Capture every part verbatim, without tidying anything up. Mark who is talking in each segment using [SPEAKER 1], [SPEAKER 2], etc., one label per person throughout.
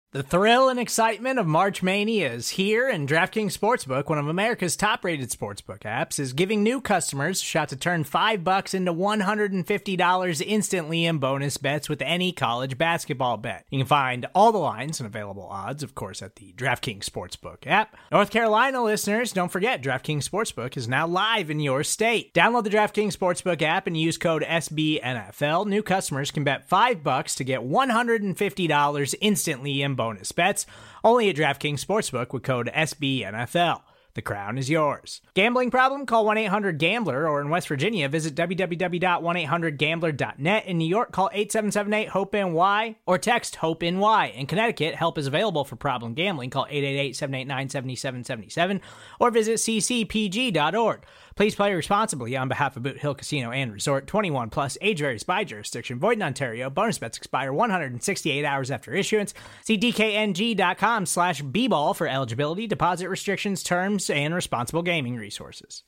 [SPEAKER 1] The thrill and excitement of March Mania is here, and DraftKings Sportsbook, one of America's top-rated sportsbook apps, is giving new customers a shot to turn five bucks into one hundred fifty dollars instantly in bonus bets with any college basketball bet. You can find all the lines and available odds, of course, at the DraftKings Sportsbook app. North Carolina listeners, don't forget, DraftKings Sportsbook is now live in your state. Download the DraftKings Sportsbook app and use code S B N F L. New customers can bet five bucks to get one hundred fifty dollars instantly in bonus bets, only at DraftKings Sportsbook with code S B N F L. The crown is yours. Gambling problem? Call one eight hundred gambler, or in West Virginia, visit w w w dot one eight hundred gambler dot net. In New York, call eight seven seven eight hope N Y or text HOPE-NY. In Connecticut, help is available for problem gambling. Call eight eight eight, seven eight nine, seven seven seven seven or visit c c p g dot org. Please play responsibly on behalf of Boot Hill Casino and Resort. twenty-one plus, age varies by jurisdiction. Void in Ontario. Bonus bets expire one hundred sixty-eight hours after issuance. See d k n g dot com slash b ball for eligibility, deposit restrictions, terms, and responsible gaming resources.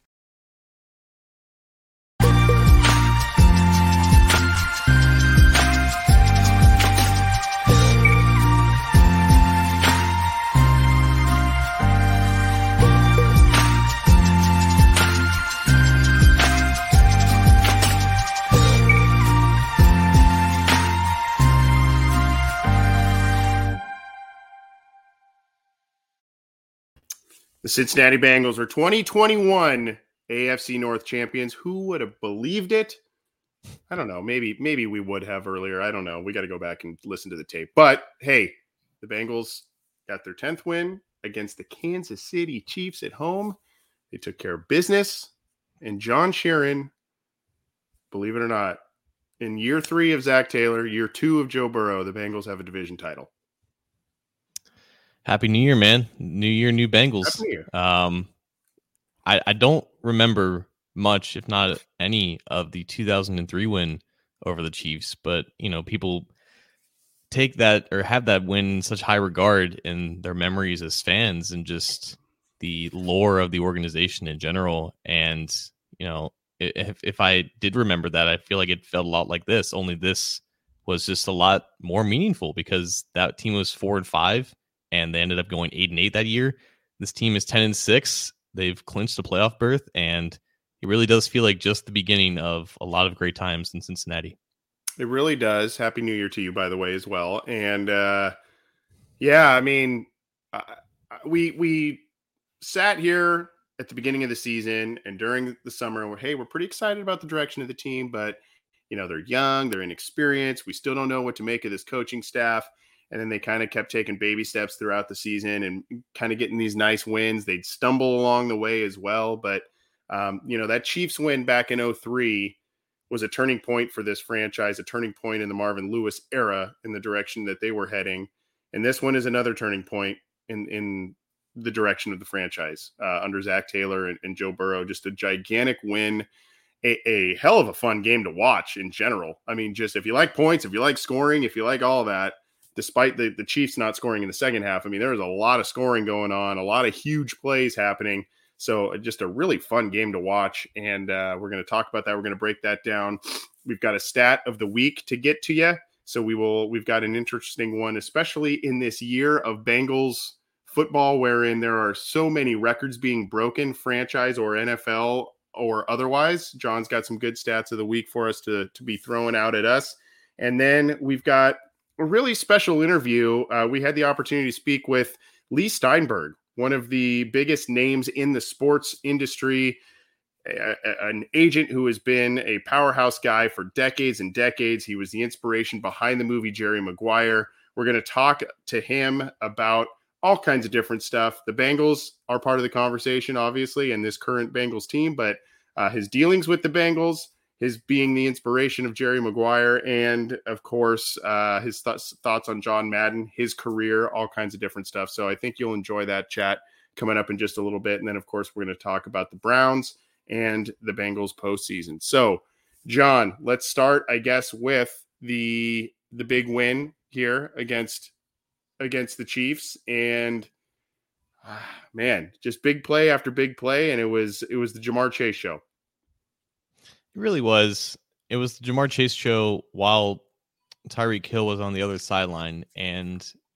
[SPEAKER 2] The Cincinnati Bengals are twenty twenty-one A F C North champions. Who would have believed it? I don't know. Maybe maybe we would have earlier. I don't know. We got to go back and listen to the tape. But, hey, the Bengals got their tenth win against the Kansas City Chiefs at home. They took care of business. And John Sheeran, believe it or not, in year three of Zach Taylor, year two of Joe Burrow, the Bengals have a division title.
[SPEAKER 3] Happy New Year, man. New Year, new Bengals.
[SPEAKER 2] Happy New Year.
[SPEAKER 3] Um, I, I don't remember much, if not any, of the two thousand three win over the Chiefs. But, you know, people take that or have that win in such high regard in their memories as fans and just the lore of the organization in general. And, you know, if, if I did remember that, I feel like it felt a lot like this, only this was just a lot more meaningful because that team was four and five. And they ended up going eight and eight that year. This team is ten and six. They've clinched a playoff berth, and it really does feel like just the beginning of a lot of great times in Cincinnati.
[SPEAKER 2] It really does. Happy New Year to you, by the way, as well. And uh, yeah, I mean, uh, we we sat here at the beginning of the season and during the summer, and we're hey, we're pretty excited about the direction of the team, but you know they're young, they're inexperienced. We still don't know what to make of this coaching staff. And then they kind of kept taking baby steps throughout the season and kind of getting these nice wins. They'd stumble along the way as well. But, um, you know, that Chiefs win back in oh three was a turning point for this franchise, a turning point in the Marvin Lewis era in the direction that they were heading. And this one is another turning point in, in the direction of the franchise uh, under Zach Taylor and, and Joe Burrow. Just a gigantic win, a, a hell of a fun game to watch in general. I mean, just if you like points, if you like scoring, if you like all that, despite the, the Chiefs not scoring in the second half, I mean, there was a lot of scoring going on, a lot of huge plays happening. So just a really fun game to watch. And uh, we're going to talk about that. We're going to break that down. We've got a stat of the week to get to you. So we will, we've got an interesting one, especially in this year of Bengals football, wherein there are so many records being broken, franchise or N F L or otherwise. John's got some good stats of the week for us to, to be throwing out at us. And then we've got a really special interview. Uh, we had the opportunity to speak with Lee Steinberg, one of the biggest names in the sports industry, a, a, an agent who has been a powerhouse guy for decades and decades. He was the inspiration behind the movie Jerry Maguire. We're going to talk to him about all kinds of different stuff. The Bengals are part of the conversation, obviously, and this current Bengals team, but uh, his dealings with the Bengals, his being the inspiration of Jerry Maguire, and of course, uh, his th- thoughts on John Madden, his career, all kinds of different stuff. So I think you'll enjoy that chat coming up in just a little bit. And then, of course, we're going to talk about the Browns and the Bengals postseason. So, John, let's start, I guess, with the the big win here against against the Chiefs. And ah, man, just big play after big play, and it was it was the Ja'Marr Chase show.
[SPEAKER 3] It really was. It was the Ja'Marr Chase show while Tyreek Hill was on the other sideline. And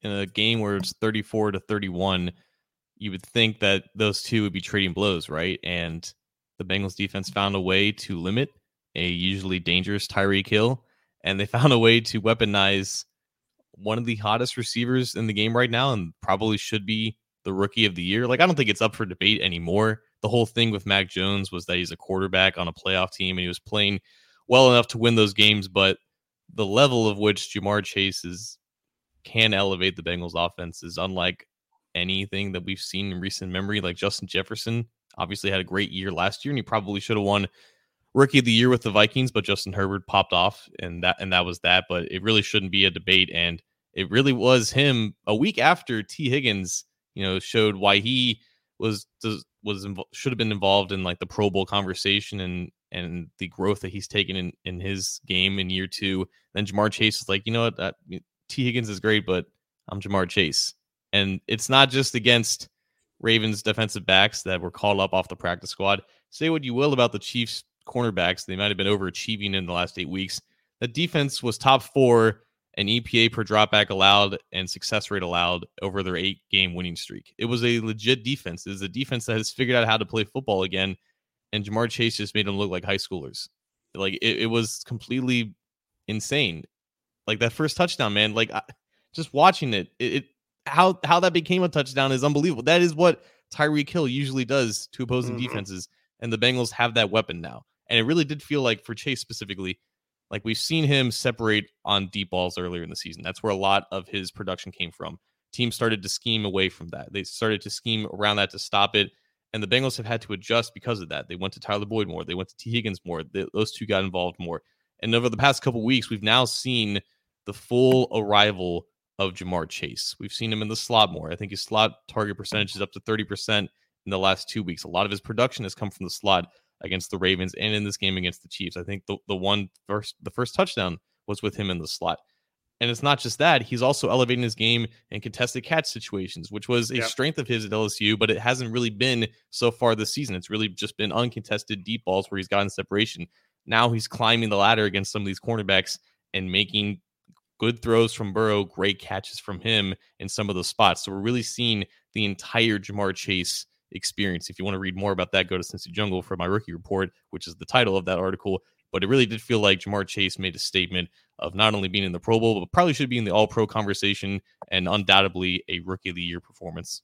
[SPEAKER 3] in a game where it's thirty-four to thirty-one, you would think that those two would be trading blows, right? And the Bengals defense found a way to limit a usually dangerous Tyreek Hill, and they found a way to weaponize one of the hottest receivers in the game right now, and probably should be the rookie of the year. Like, I don't think it's up for debate anymore. The whole thing with Mac Jones was that he's a quarterback on a playoff team, and he was playing well enough to win those games, but the level of which Ja'Marr Chase is, can elevate the Bengals offense is unlike anything that we've seen in recent memory. Like, Justin Jefferson obviously had a great year last year, and he probably should have won rookie of the year with the Vikings, but Justin Herbert popped off, and that and that was that. But it really shouldn't be a debate, and it really was him a week after T. Higgins, you know, showed why he was was should have been involved in like the Pro Bowl conversation and and the growth that he's taken in in his game in year two. Then Ja'Marr Chase is like, you know what, that, T. Higgins is great, but I'm Ja'Marr Chase, and it's not just against Ravens defensive backs that were called up off the practice squad. Say what you will about the Chiefs cornerbacks, they might have been overachieving in the last eight weeks. The defense was top four in E P A per dropback allowed and success rate allowed over their eight game winning streak. It was a legit defense. It is a defense that has figured out how to play football again, and Ja'Marr Chase just made them look like high schoolers. Like, it, it was completely insane. Like, that first touchdown, man, like I, just watching it, it, it how how that became a touchdown is unbelievable. That is what Tyreek Hill usually does to opposing mm-hmm. defenses, and the Bengals have that weapon now. And it really did feel like, for Chase specifically, like we've seen him separate on deep balls earlier in the season. That's where a lot of his production came from. Teams started to scheme away from that. They started to scheme around that to stop it. And the Bengals have had to adjust because of that. They went to Tyler Boyd more. They went to T. Higgins more. They, those two got involved more. And over the past couple weeks, we've now seen the full arrival of Ja'Marr Chase. We've seen him in the slot more. I think his slot target percentage is up to thirty percent in the last two weeks. A lot of his production has come from the slot against the Ravens and in this game against the Chiefs. I think the, the one first, the first touchdown was with him in the slot. And it's not just that, he's also elevating his game in contested catch situations, which was a yep. strength of his at L S U, but it hasn't really been so far this season. It's really just been uncontested deep balls where he's gotten separation. Now he's climbing the ladder against some of these cornerbacks and making good throws from Burrow, great catches from him in some of those spots. So we're really seeing the entire Ja'Marr Chase experience. If you want to read more about that, go to Cincy Jungle for my rookie report, which is the title of that article. But it really did feel like Ja'Marr Chase made a statement of not only being in the Pro Bowl, but probably should be in the All-Pro conversation, and undoubtedly a Rookie of the Year performance.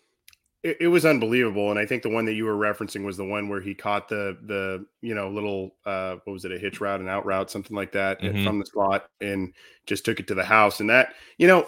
[SPEAKER 2] It, it was unbelievable, and I think the one that you were referencing was the one where he caught the the you know little uh, what was it, a hitch route, an out route, something like that mm-hmm. from the slot, and just took it to the house. And that, you know,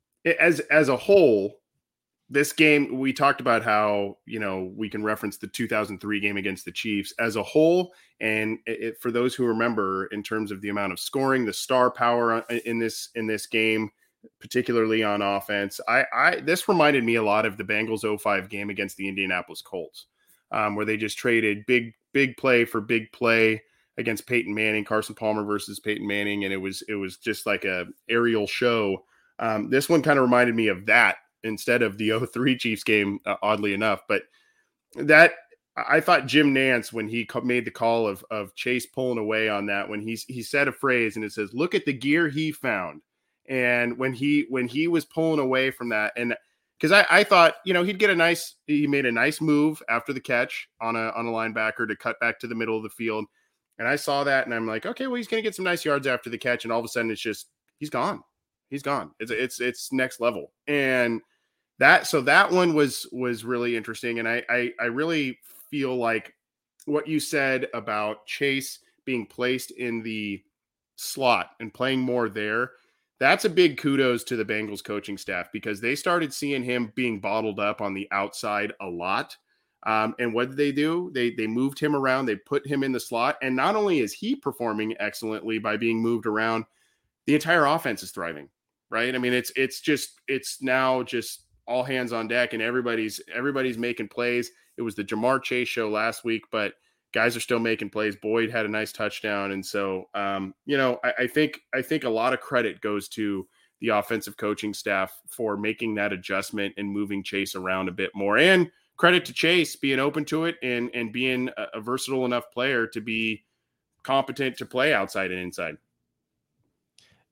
[SPEAKER 2] as as a whole, this game, we talked about how, you know, we can reference the two thousand three game against the Chiefs as a whole. And it, for those who remember, in terms of the amount of scoring, the star power in this, in this game, particularly on offense, I, I, this reminded me a lot of the Bengals oh five game against the Indianapolis Colts, um, where they just traded big, big play for big play against Peyton Manning, Carson Palmer versus Peyton Manning. And it was, it was just like a aerial show. Um, this one kind of reminded me of that, instead of the oh three Chiefs game, uh, oddly enough. But that, I thought Jim Nantz, when he co- made the call of of Chase pulling away on that, when he's, he said a phrase and it says, "Look at the gear he found." And when he, when he was pulling away from that, and because I, I thought, you know, he'd get a nice, he made a nice move after the catch on a, on a linebacker to cut back to the middle of the field. And I saw that and I'm like, okay, well, he's going to get some nice yards after the catch. And all of a sudden it's just, he's gone. He's gone. It's it's it's next level. And that so that one was was really interesting. And I, I I really feel like what you said about Chase being placed in the slot and playing more there, that's a big kudos to the Bengals coaching staff, because they started seeing him being bottled up on the outside a lot. Um, and what did they do? They they moved him around. They put him in the slot. And not only is he performing excellently by being moved around, the entire offense is thriving. Right. I mean, it's, it's just, it's now just all hands on deck, and everybody's, everybody's making plays. It was the Ja'Marr Chase show last week, but guys are still making plays. Boyd had a nice touchdown. And so, um, you know, I, I think, I think a lot of credit goes to the offensive coaching staff for making that adjustment and moving Chase around a bit more, and credit to Chase being open to it and, and being a, a versatile enough player to be competent to play outside and inside.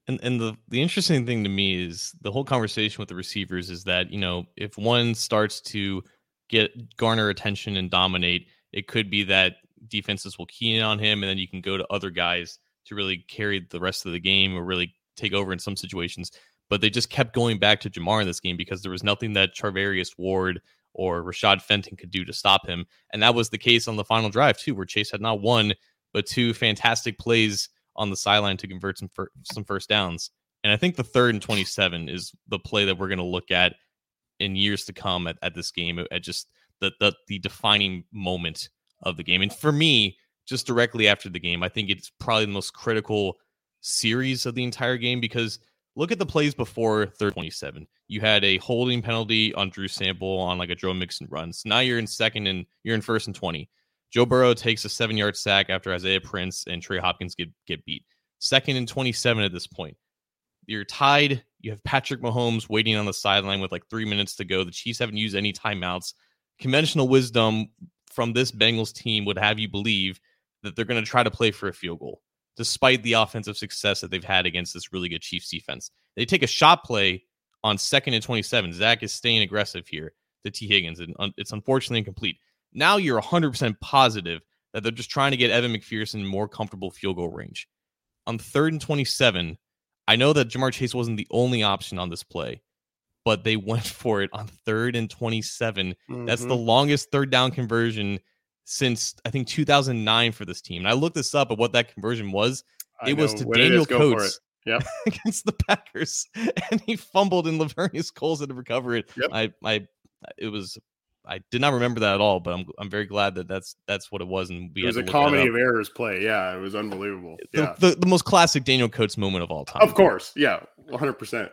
[SPEAKER 3] And and the, the interesting thing to me is the whole conversation with the receivers is that, you know, if one starts to get garner attention and dominate, it could be that defenses will key in on him, and then you can go to other guys to really carry the rest of the game or really take over in some situations. But they just kept going back to Ja'Marr in this game because there was nothing that Charvarius Ward or Rashad Fenton could do to stop him. And that was the case on the final drive, too, where Chase had not one, but two fantastic plays on the sideline to convert some fir- some first downs. And I think the third and twenty-seven is the play that we're going to look at in years to come at, at this game, at just the, the the defining moment of the game. And for me, just directly after the game, I think it's probably the most critical series of the entire game, because look at the plays before third twenty-seven. You had a holding penalty on Drew Sample on like a Joe Mixon run. So now you're in second and you're in first and twenty. Joe Burrow takes a seven-yard sack after Isaiah Prince and Trey Hopkins get, get beat. Second and twenty-seven at this point. You're tied. You have Patrick Mahomes waiting on the sideline with like three minutes to go. The Chiefs haven't used any timeouts. Conventional wisdom from this Bengals team would have you believe that they're going to try to play for a field goal, despite the offensive success that they've had against this really good Chiefs defense. They take a shot play on second and twenty-seven. Zach is staying aggressive here to T. Higgins, and it's unfortunately incomplete. Now you're one hundred percent positive that they're just trying to get Evan McPherson in more comfortable field goal range. On third and twenty-seven, I know that Ja'Marr Chase wasn't the only option on this play, but they went for it on third and twenty-seven. Mm-hmm. That's the longest third down conversion since, I think, two thousand nine for this team. And I looked this up at what that conversion was. I it know. was to what Daniel Coates
[SPEAKER 2] yep.
[SPEAKER 3] against the Packers, and he fumbled, and Laveranues Coles had to recover it.
[SPEAKER 2] Yep.
[SPEAKER 3] I, I, it was... I did not remember that at all, but I'm I'm very glad that that's that's what it was. And we
[SPEAKER 2] it was
[SPEAKER 3] had
[SPEAKER 2] a comedy of errors play. Yeah, it was unbelievable.
[SPEAKER 3] The,
[SPEAKER 2] yeah,
[SPEAKER 3] the, the most classic Daniel Coates moment of all time.
[SPEAKER 2] Of course, yeah, one hundred percent.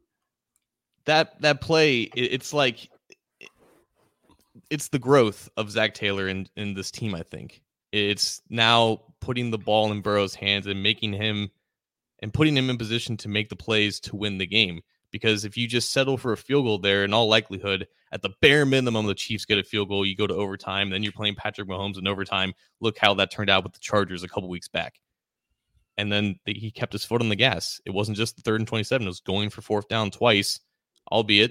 [SPEAKER 3] That that play, it, it's like it's the growth of Zach Taylor in in this team. I think it's now putting the ball in Burrow's hands and making him and putting him in position to make the plays to win the game. Because if you just settle for a field goal there, in all likelihood, at the bare minimum, the Chiefs get a field goal, you go to overtime, then you're playing Patrick Mahomes in overtime. Look how that turned out with the Chargers a couple weeks back. And then the, he kept his foot on the gas. It wasn't just the third and twenty-seven. It was going for fourth down twice, albeit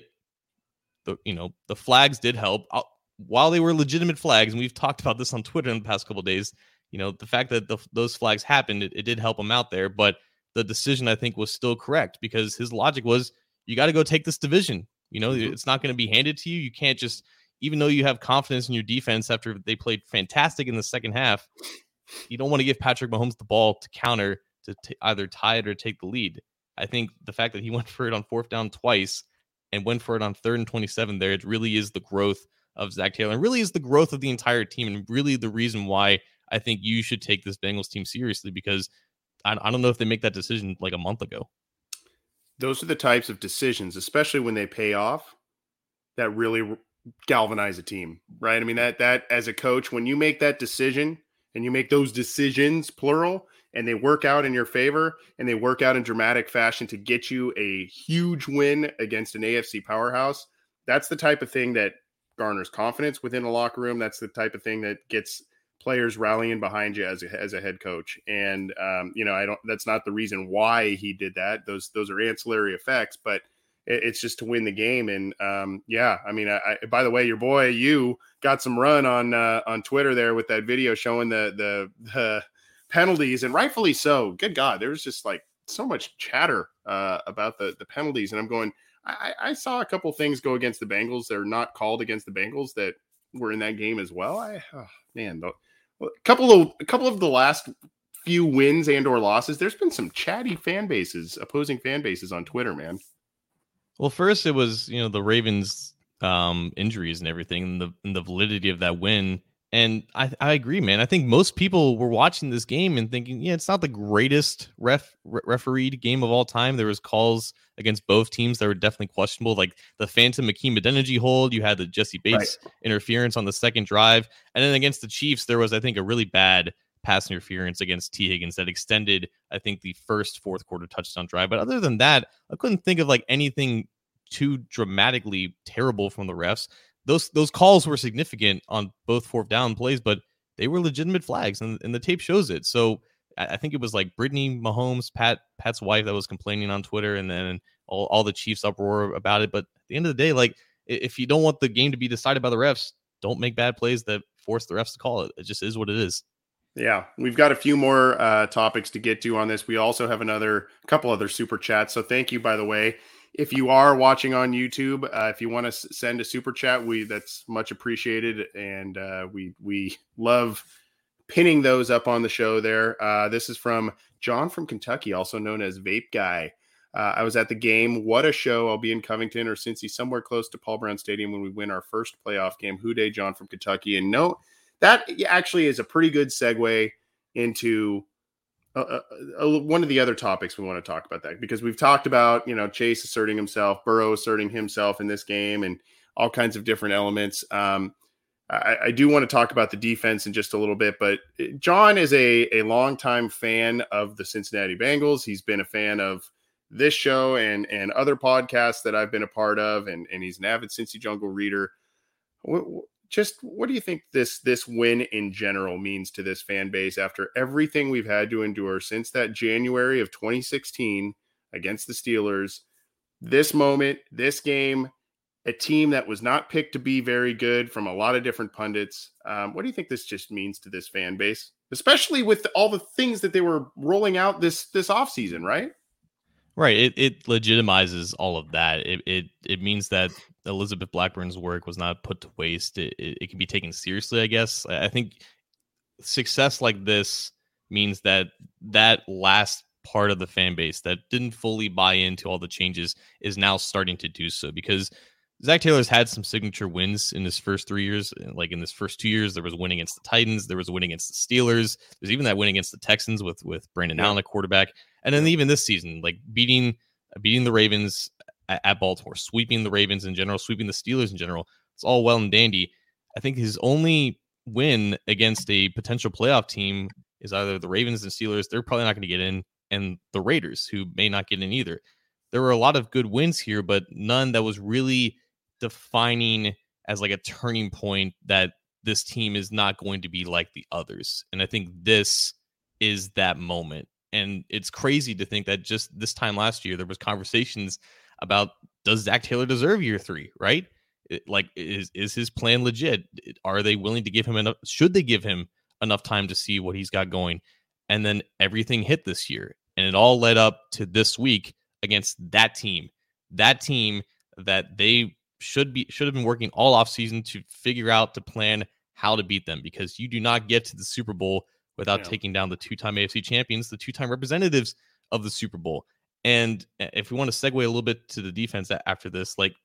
[SPEAKER 3] the you know the flags did help. I'll, while they were legitimate flags, and we've talked about this on Twitter in the past couple of days, you know, the fact that the, those flags happened, it, it did help him out there. But the decision, I think, was still correct, because his logic was, you got to go take this division. You know, mm-hmm. It's not going to be handed to you. You can't just, even though you have confidence in your defense after they played fantastic in the second half, you don't want to give Patrick Mahomes the ball to counter to t- either tie it or take the lead. I think the fact that he went for it on fourth down twice and went for it on third and twenty-seven there, it really is the growth of Zach Taylor, and really is the growth of the entire team, and really the reason why I think you should take this Bengals team seriously, because I, I don't know if they make that decision like a month ago.
[SPEAKER 2] Those are the types of decisions, especially when they pay off, that really galvanize a team, right? I mean, that that as a coach, when you make that decision and you make those decisions, plural, and they work out in your favor and they work out in dramatic fashion to get you a huge win against an A F C powerhouse, that's the type of thing that garners confidence within a locker room. That's the type of thing that gets players rallying behind you as a, as a head coach. And, um, you know, I don't, that's not the reason why he did that. Those, those are ancillary effects, but it, it's just to win the game. And, um, yeah, I mean, I, I, by the way, your boy, you got some run on, uh, on Twitter there with that video showing the, the, the penalties, and rightfully so. Good God. There was just like so much chatter, uh, about the, the penalties. And I'm going, I, I saw a couple things go against the Bengals. They're not called against the Bengals that were in that game as well. I, oh, man, the, a couple of a couple of the last few wins and or losses, there's been some chatty fan bases, opposing fan bases on Twitter, man.
[SPEAKER 3] Well, first it was, you know, the Ravens um, injuries and everything, and the and the validity of that win. And I, I agree, man. I think most people were watching this game and thinking, yeah, it's not the greatest ref re- refereed game of all time. There was calls against both teams that were definitely questionable, like the phantom Akeem Adeniji hold. You had the Jesse Bates right. interference on the second drive. And then against the Chiefs, there was, I think, a really bad pass interference against T. Higgins that extended, I think, the first fourth quarter touchdown drive. But other than that, I couldn't think of like anything too dramatically terrible from the refs. Those those calls were significant on both fourth down plays, but they were legitimate flags, and, and the tape shows it. So I, I think it was like Brittany Mahomes, Pat Pat's wife, that was complaining on Twitter, and then all, all the Chiefs uproar about it. But at the end of the day, like, if you don't want the game to be decided by the refs, don't make bad plays that force the refs to call it. It just is what it is.
[SPEAKER 2] Yeah, we've got a few more uh, topics to get to on this. We also have another couple other super chats. So thank you, by the way. If you are watching on YouTube, uh, if you want to s- send a super chat, we that's much appreciated, and uh, we we love pinning those up on the show there. Uh, this is from John from Kentucky, also known as Vape Guy. Uh, I was at the game. What a show. I'll be in Covington or Cincy, somewhere close to Paul Brown Stadium when we win our first playoff game. Who day, John from Kentucky. And no, that actually is a pretty good segue into uh, uh, uh, one of the other topics we want to talk about, that because we've talked about, you know, Chase asserting himself, Burrow asserting himself in this game, and all kinds of different elements. Um, I, I do want to talk about the defense in just a little bit, but John is a, a longtime fan of the Cincinnati Bengals. He's been a fan of this show and, and other podcasts that I've been a part of, and, and he's an avid Cincy Jungle reader. What, just what do you think this this win in general means to this fan base after everything we've had to endure since that January of twenty sixteen against the Steelers? This moment, this game, a team that was not picked to be very good from a lot of different pundits. Um, what do you think this just means to this fan base, especially with all the things that they were rolling out this this offseason, right?
[SPEAKER 3] Right. It it legitimizes all of that. It it it means that Elizabeth Blackburn's work was not put to waste. It, it, it can be taken seriously, I guess. I think success like this means that that last part of the fan base that didn't fully buy into all the changes is now starting to do so, because Zach Taylor's had some signature wins in his first three years. Like in his first two years, there was a win against the Titans. There was a win against the Steelers. There's even that win against the Texans with, with Brandon yeah. Allen at quarterback. And then even this season, like beating beating the Ravens at, at Baltimore, sweeping the Ravens in general, sweeping the Steelers in general. It's all well and dandy. I think his only win against a potential playoff team is either the Ravens and Steelers. They're probably not going to get in, and the Raiders, who may not get in either. There were a lot of good wins here, but none that was really defining as like a turning point that this team is not going to be like the others. And I think this is that moment. And it's crazy to think that just this time last year, there was conversations about, does Zach Taylor deserve year three, right? It, like, is is his plan legit? Are they willing to give him enough? Should they give him enough time to see what he's got going? And then everything hit this year. And it all led up to this week against that team, that team that they should be should have been working all offseason to figure out, to plan how to beat them, because you do not get to the Super Bowl without yeah. taking down the two-time A F C champions, the two-time representatives of the Super Bowl. And if we want to segue a little bit to the defense after this, like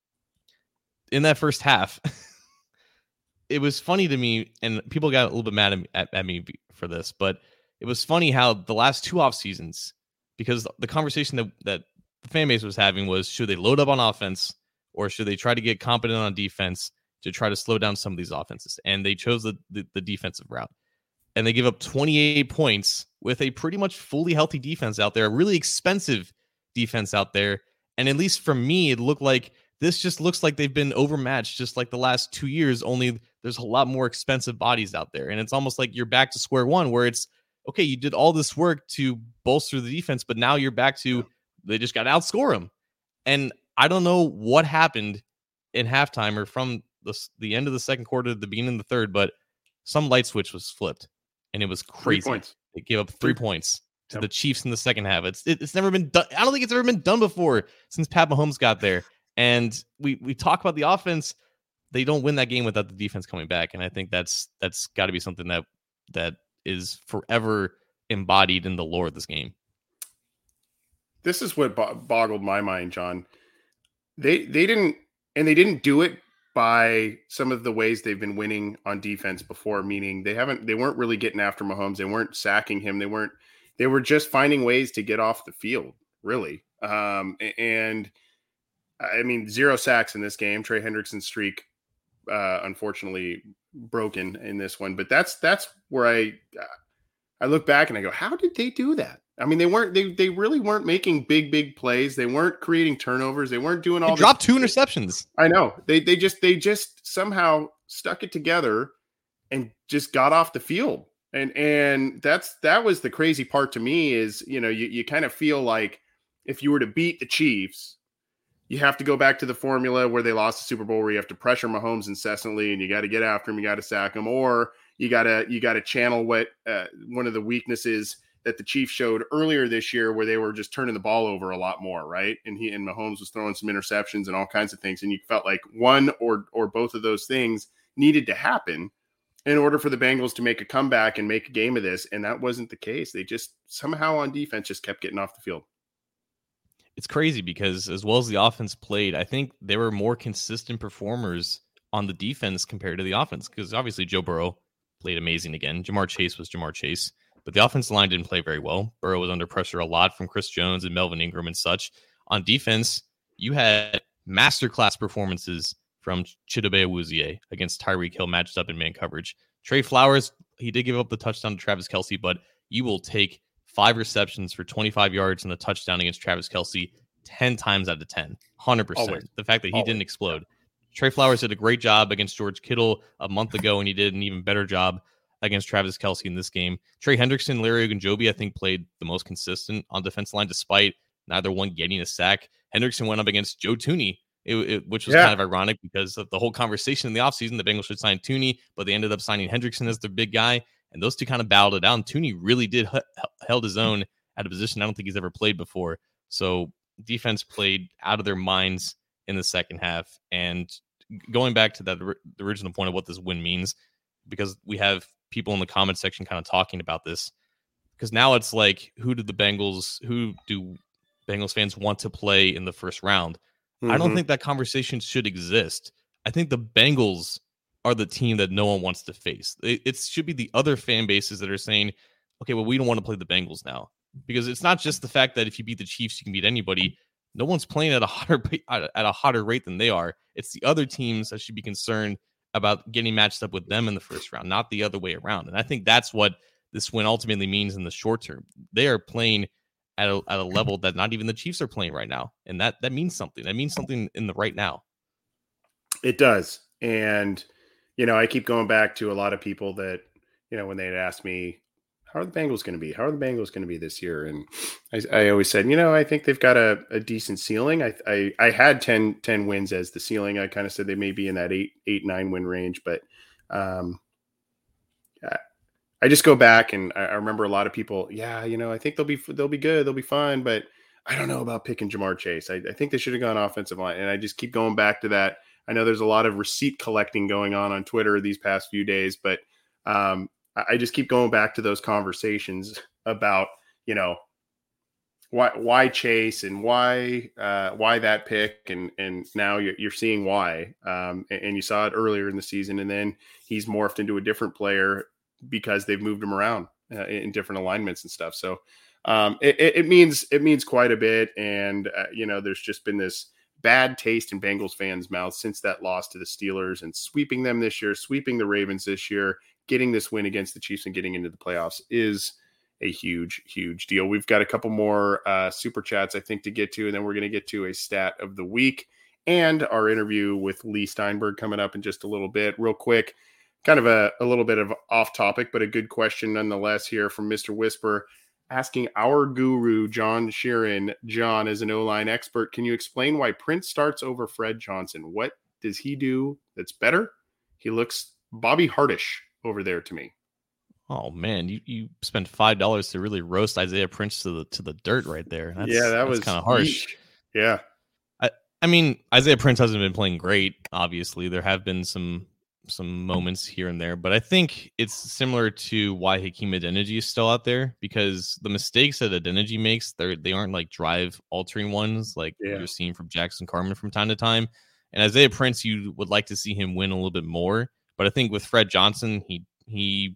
[SPEAKER 3] in that first half, it was funny to me, and people got a little bit mad at me, at, at me for this, but it was funny how the last two off seasons, because the conversation that, that the fan base was having was, should they load up on offense or should they try to get competent on defense to try to slow down some of these offenses? And they chose the, the, the defensive route. And they give up twenty-eight points with a pretty much fully healthy defense out there, a really expensive defense out there. And at least for me, it looked like this just looks like they've been overmatched just like the last two years, only there's a lot more expensive bodies out there. And it's almost like you're back to square one, where it's, okay, you did all this work to bolster the defense, but now you're back to, they just got to outscore them. And I don't know what happened in halftime or from the, the end of the second quarter to the beginning of the third, but some light switch was flipped. And it was crazy. Three points. They gave up three, three points to yep. the Chiefs in the second half. It's it, it's never been done. I don't think it's ever been done before since Pat Mahomes got there. And we we talk about the offense. They don't win that game without the defense coming back. And I think that's that's got to be something that that is forever embodied in the lore of this game.
[SPEAKER 2] This is what bo- boggled my mind, John. They they didn't and they didn't do it by some of the ways they've been winning on defense before, meaning they haven't, they weren't really getting after Mahomes. They weren't sacking him. They weren't, they were just finding ways to get off the field, really. Um, and I mean, zero sacks in this game. Trey Hendrickson's streak, uh, unfortunately broken in this one, but that's, that's where I, I look back and I go, how did they do that? I mean, they weren't, they, they really weren't making big, big plays. They weren't creating turnovers. They weren't doing all
[SPEAKER 3] they dropped two interceptions.
[SPEAKER 2] I know they, they just, they just somehow stuck it together and just got off the field. And and that's that was the crazy part to me is, you know, you, you kind of feel like if you were to beat the Chiefs, you have to go back to the formula where they lost the Super Bowl, where you have to pressure Mahomes incessantly and you got to get after him, you got to sack him, or you got to you got to channel what uh, one of the weaknesses that the Chiefs showed earlier this year, where they were just turning the ball over a lot more, right? And he and Mahomes was throwing some interceptions and all kinds of things, and you felt like one or or both of those things needed to happen in order for the Bengals to make a comeback and make a game of this, and that wasn't the case. They just somehow on defense just kept getting off the field.
[SPEAKER 3] It's crazy because as well as the offense played, I think they were more consistent performers on the defense compared to the offense, because obviously Joe Burrow played amazing again. Jamar Chase was Jamar Chase, but the offensive line didn't play very well. Burrow was under pressure a lot from Chris Jones and Melvin Ingram and such. On defense, you had masterclass performances from Chidobe Awuzie against Tyreek Hill matched up in man coverage. Trey Flowers, he did give up the touchdown to Travis Kelce, but you will take five receptions for twenty-five yards and the touchdown against Travis Kelce ten times out of ten. one hundred percent.
[SPEAKER 2] Always.
[SPEAKER 3] The fact that he
[SPEAKER 2] Always.
[SPEAKER 3] didn't explode. Trey Flowers did a great job against George Kittle a month ago, and he did an even better job against Travis Kelce in this game. Trey Hendrickson, Larry Ogunjobi, I think, played the most consistent on defense line, despite neither one getting a sack. Hendrickson went up against Joe Thuney, it, it, which was yeah. kind of ironic because of the whole conversation in the offseason. The Bengals should sign Thuney, but they ended up signing Hendrickson as their big guy, and those two kind of battled it out. And Thuney really did h- held his own at a position I don't think he's ever played before. So defense played out of their minds in the second half. And going back to that the original point of what this win means, because we have people in the comment section kind of talking about this, because now it's like, who did the Bengals, who do Bengals fans want to play in the first round? Mm-hmm. I don't think that conversation should exist. I think the Bengals are the team that no one wants to face. It, it should be the other fan bases that are saying, okay, well, we don't want to play the Bengals now. Because it's not just the fact that if you beat the Chiefs, you can beat anybody. No one's playing at a hotter at a hotter rate than they are. It's the other teams that should be concerned about getting matched up with them in the first round, not the other way around. And I think that's what this win ultimately means in the short term. They are playing at a, at a level that not even the Chiefs are playing right now. And that, that means something. That means something in the right now.
[SPEAKER 2] It does. And, you know, I keep going back to a lot of people that, you know, when they had asked me, how are the Bengals going to be? How are the Bengals going to be this year? And I, I always said, you know, I think they've got a, a decent ceiling. I, I I had ten, ten wins as the ceiling. I kind of said they may be in that eight, eight, nine win range, but um, I, I just go back and I, I remember a lot of people, yeah, you know, I think they'll be, they'll be good. They'll be fine, but I don't know about picking Jamar Chase. I, I think they should have gone offensive line. And I just keep going back to that. I know there's a lot of receipt collecting going on on Twitter these past few days, but um, I just keep going back to those conversations about, you know, why why Chase and why uh, why that pick, and and now you're, you're seeing why, um, and, and you saw it earlier in the season, and then he's morphed into a different player because they've moved him around uh, in different alignments and stuff. So um, it, it means it means quite a bit, and uh, you know, there's just been this bad taste in Bengals fans' mouths since that loss to the Steelers, and sweeping them this year, sweeping the Ravens this year. Getting this win against the Chiefs and getting into the playoffs is a huge, huge deal. We've got a couple more uh, super chats, I think, to get to, and then we're going to get to a stat of the week and our interview with Lee Steinberg coming up in just a little bit. Real quick, kind of a, a little bit of off topic, but a good question nonetheless here from Mister Whisper, asking our guru, John Sheeran. John, as an O-line expert, can you explain why Prince starts over Fred Johnson? What does he do that's better? He looks Bobby Hartish over there to me.
[SPEAKER 3] Oh man, you, you spent five dollars to really roast Isaiah Prince to the to the dirt right there. That's,
[SPEAKER 2] yeah, that
[SPEAKER 3] that's
[SPEAKER 2] was
[SPEAKER 3] kind of harsh.
[SPEAKER 2] Yeesh. Yeah,
[SPEAKER 3] I I mean Isaiah Prince hasn't been playing great. Obviously, there have been some some moments here and there, but I think it's similar to why Hakeem Adeniji is still out there, because the mistakes that Adeniji makes, they they aren't like drive altering ones like yeah. you're seeing from Jackson Carman from time to time. And Isaiah Prince, you would like to see him win a little bit more. But I think with Fred Johnson, he he,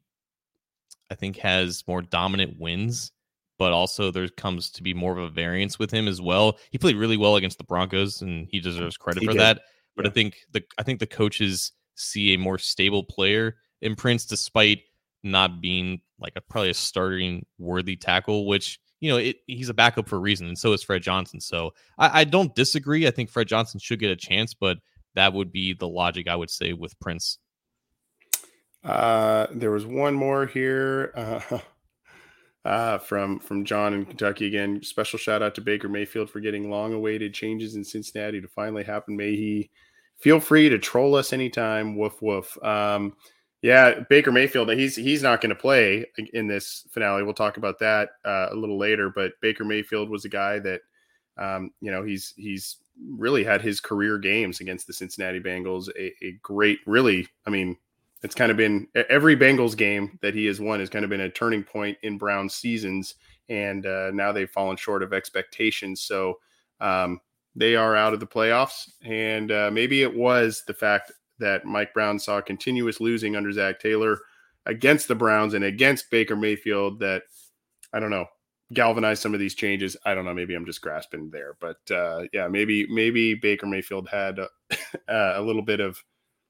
[SPEAKER 3] I think has more dominant wins, but also there comes to be more of a variance with him as well. He played really well against the Broncos, and he deserves credit
[SPEAKER 2] he
[SPEAKER 3] for
[SPEAKER 2] did.
[SPEAKER 3] that. But
[SPEAKER 2] yeah.
[SPEAKER 3] I think the I think the coaches see a more stable player in Prince, despite not being like a probably a starting worthy tackle, which, you know, it, he's a backup for a reason, and so is Fred Johnson. So I, I don't disagree. I think Fred Johnson should get a chance, but that would be the logic I would say with Prince.
[SPEAKER 2] Uh, there was one more here uh, uh, from from John in Kentucky again. Special shout out to Baker Mayfield for getting long-awaited changes in Cincinnati to finally happen. May he feel free to troll us anytime. Woof woof. Um, yeah, Baker Mayfield. He's he's not going to play in this finale. We'll talk about that uh, a little later. But Baker Mayfield was a guy that um, you know he's he's really had his career games against the Cincinnati Bengals. A, a great, really, I mean. It's kind of been every Bengals game that he has won has kind of been a turning point in Browns seasons. And uh, now they've fallen short of expectations. So um, they are out of the playoffs. And uh, maybe it was the fact that Mike Brown saw continuous losing under Zach Taylor against the Browns and against Baker Mayfield that, I don't know, galvanized some of these changes. I don't know. Maybe I'm just grasping there. But uh, yeah, maybe maybe Baker Mayfield had a, a little bit of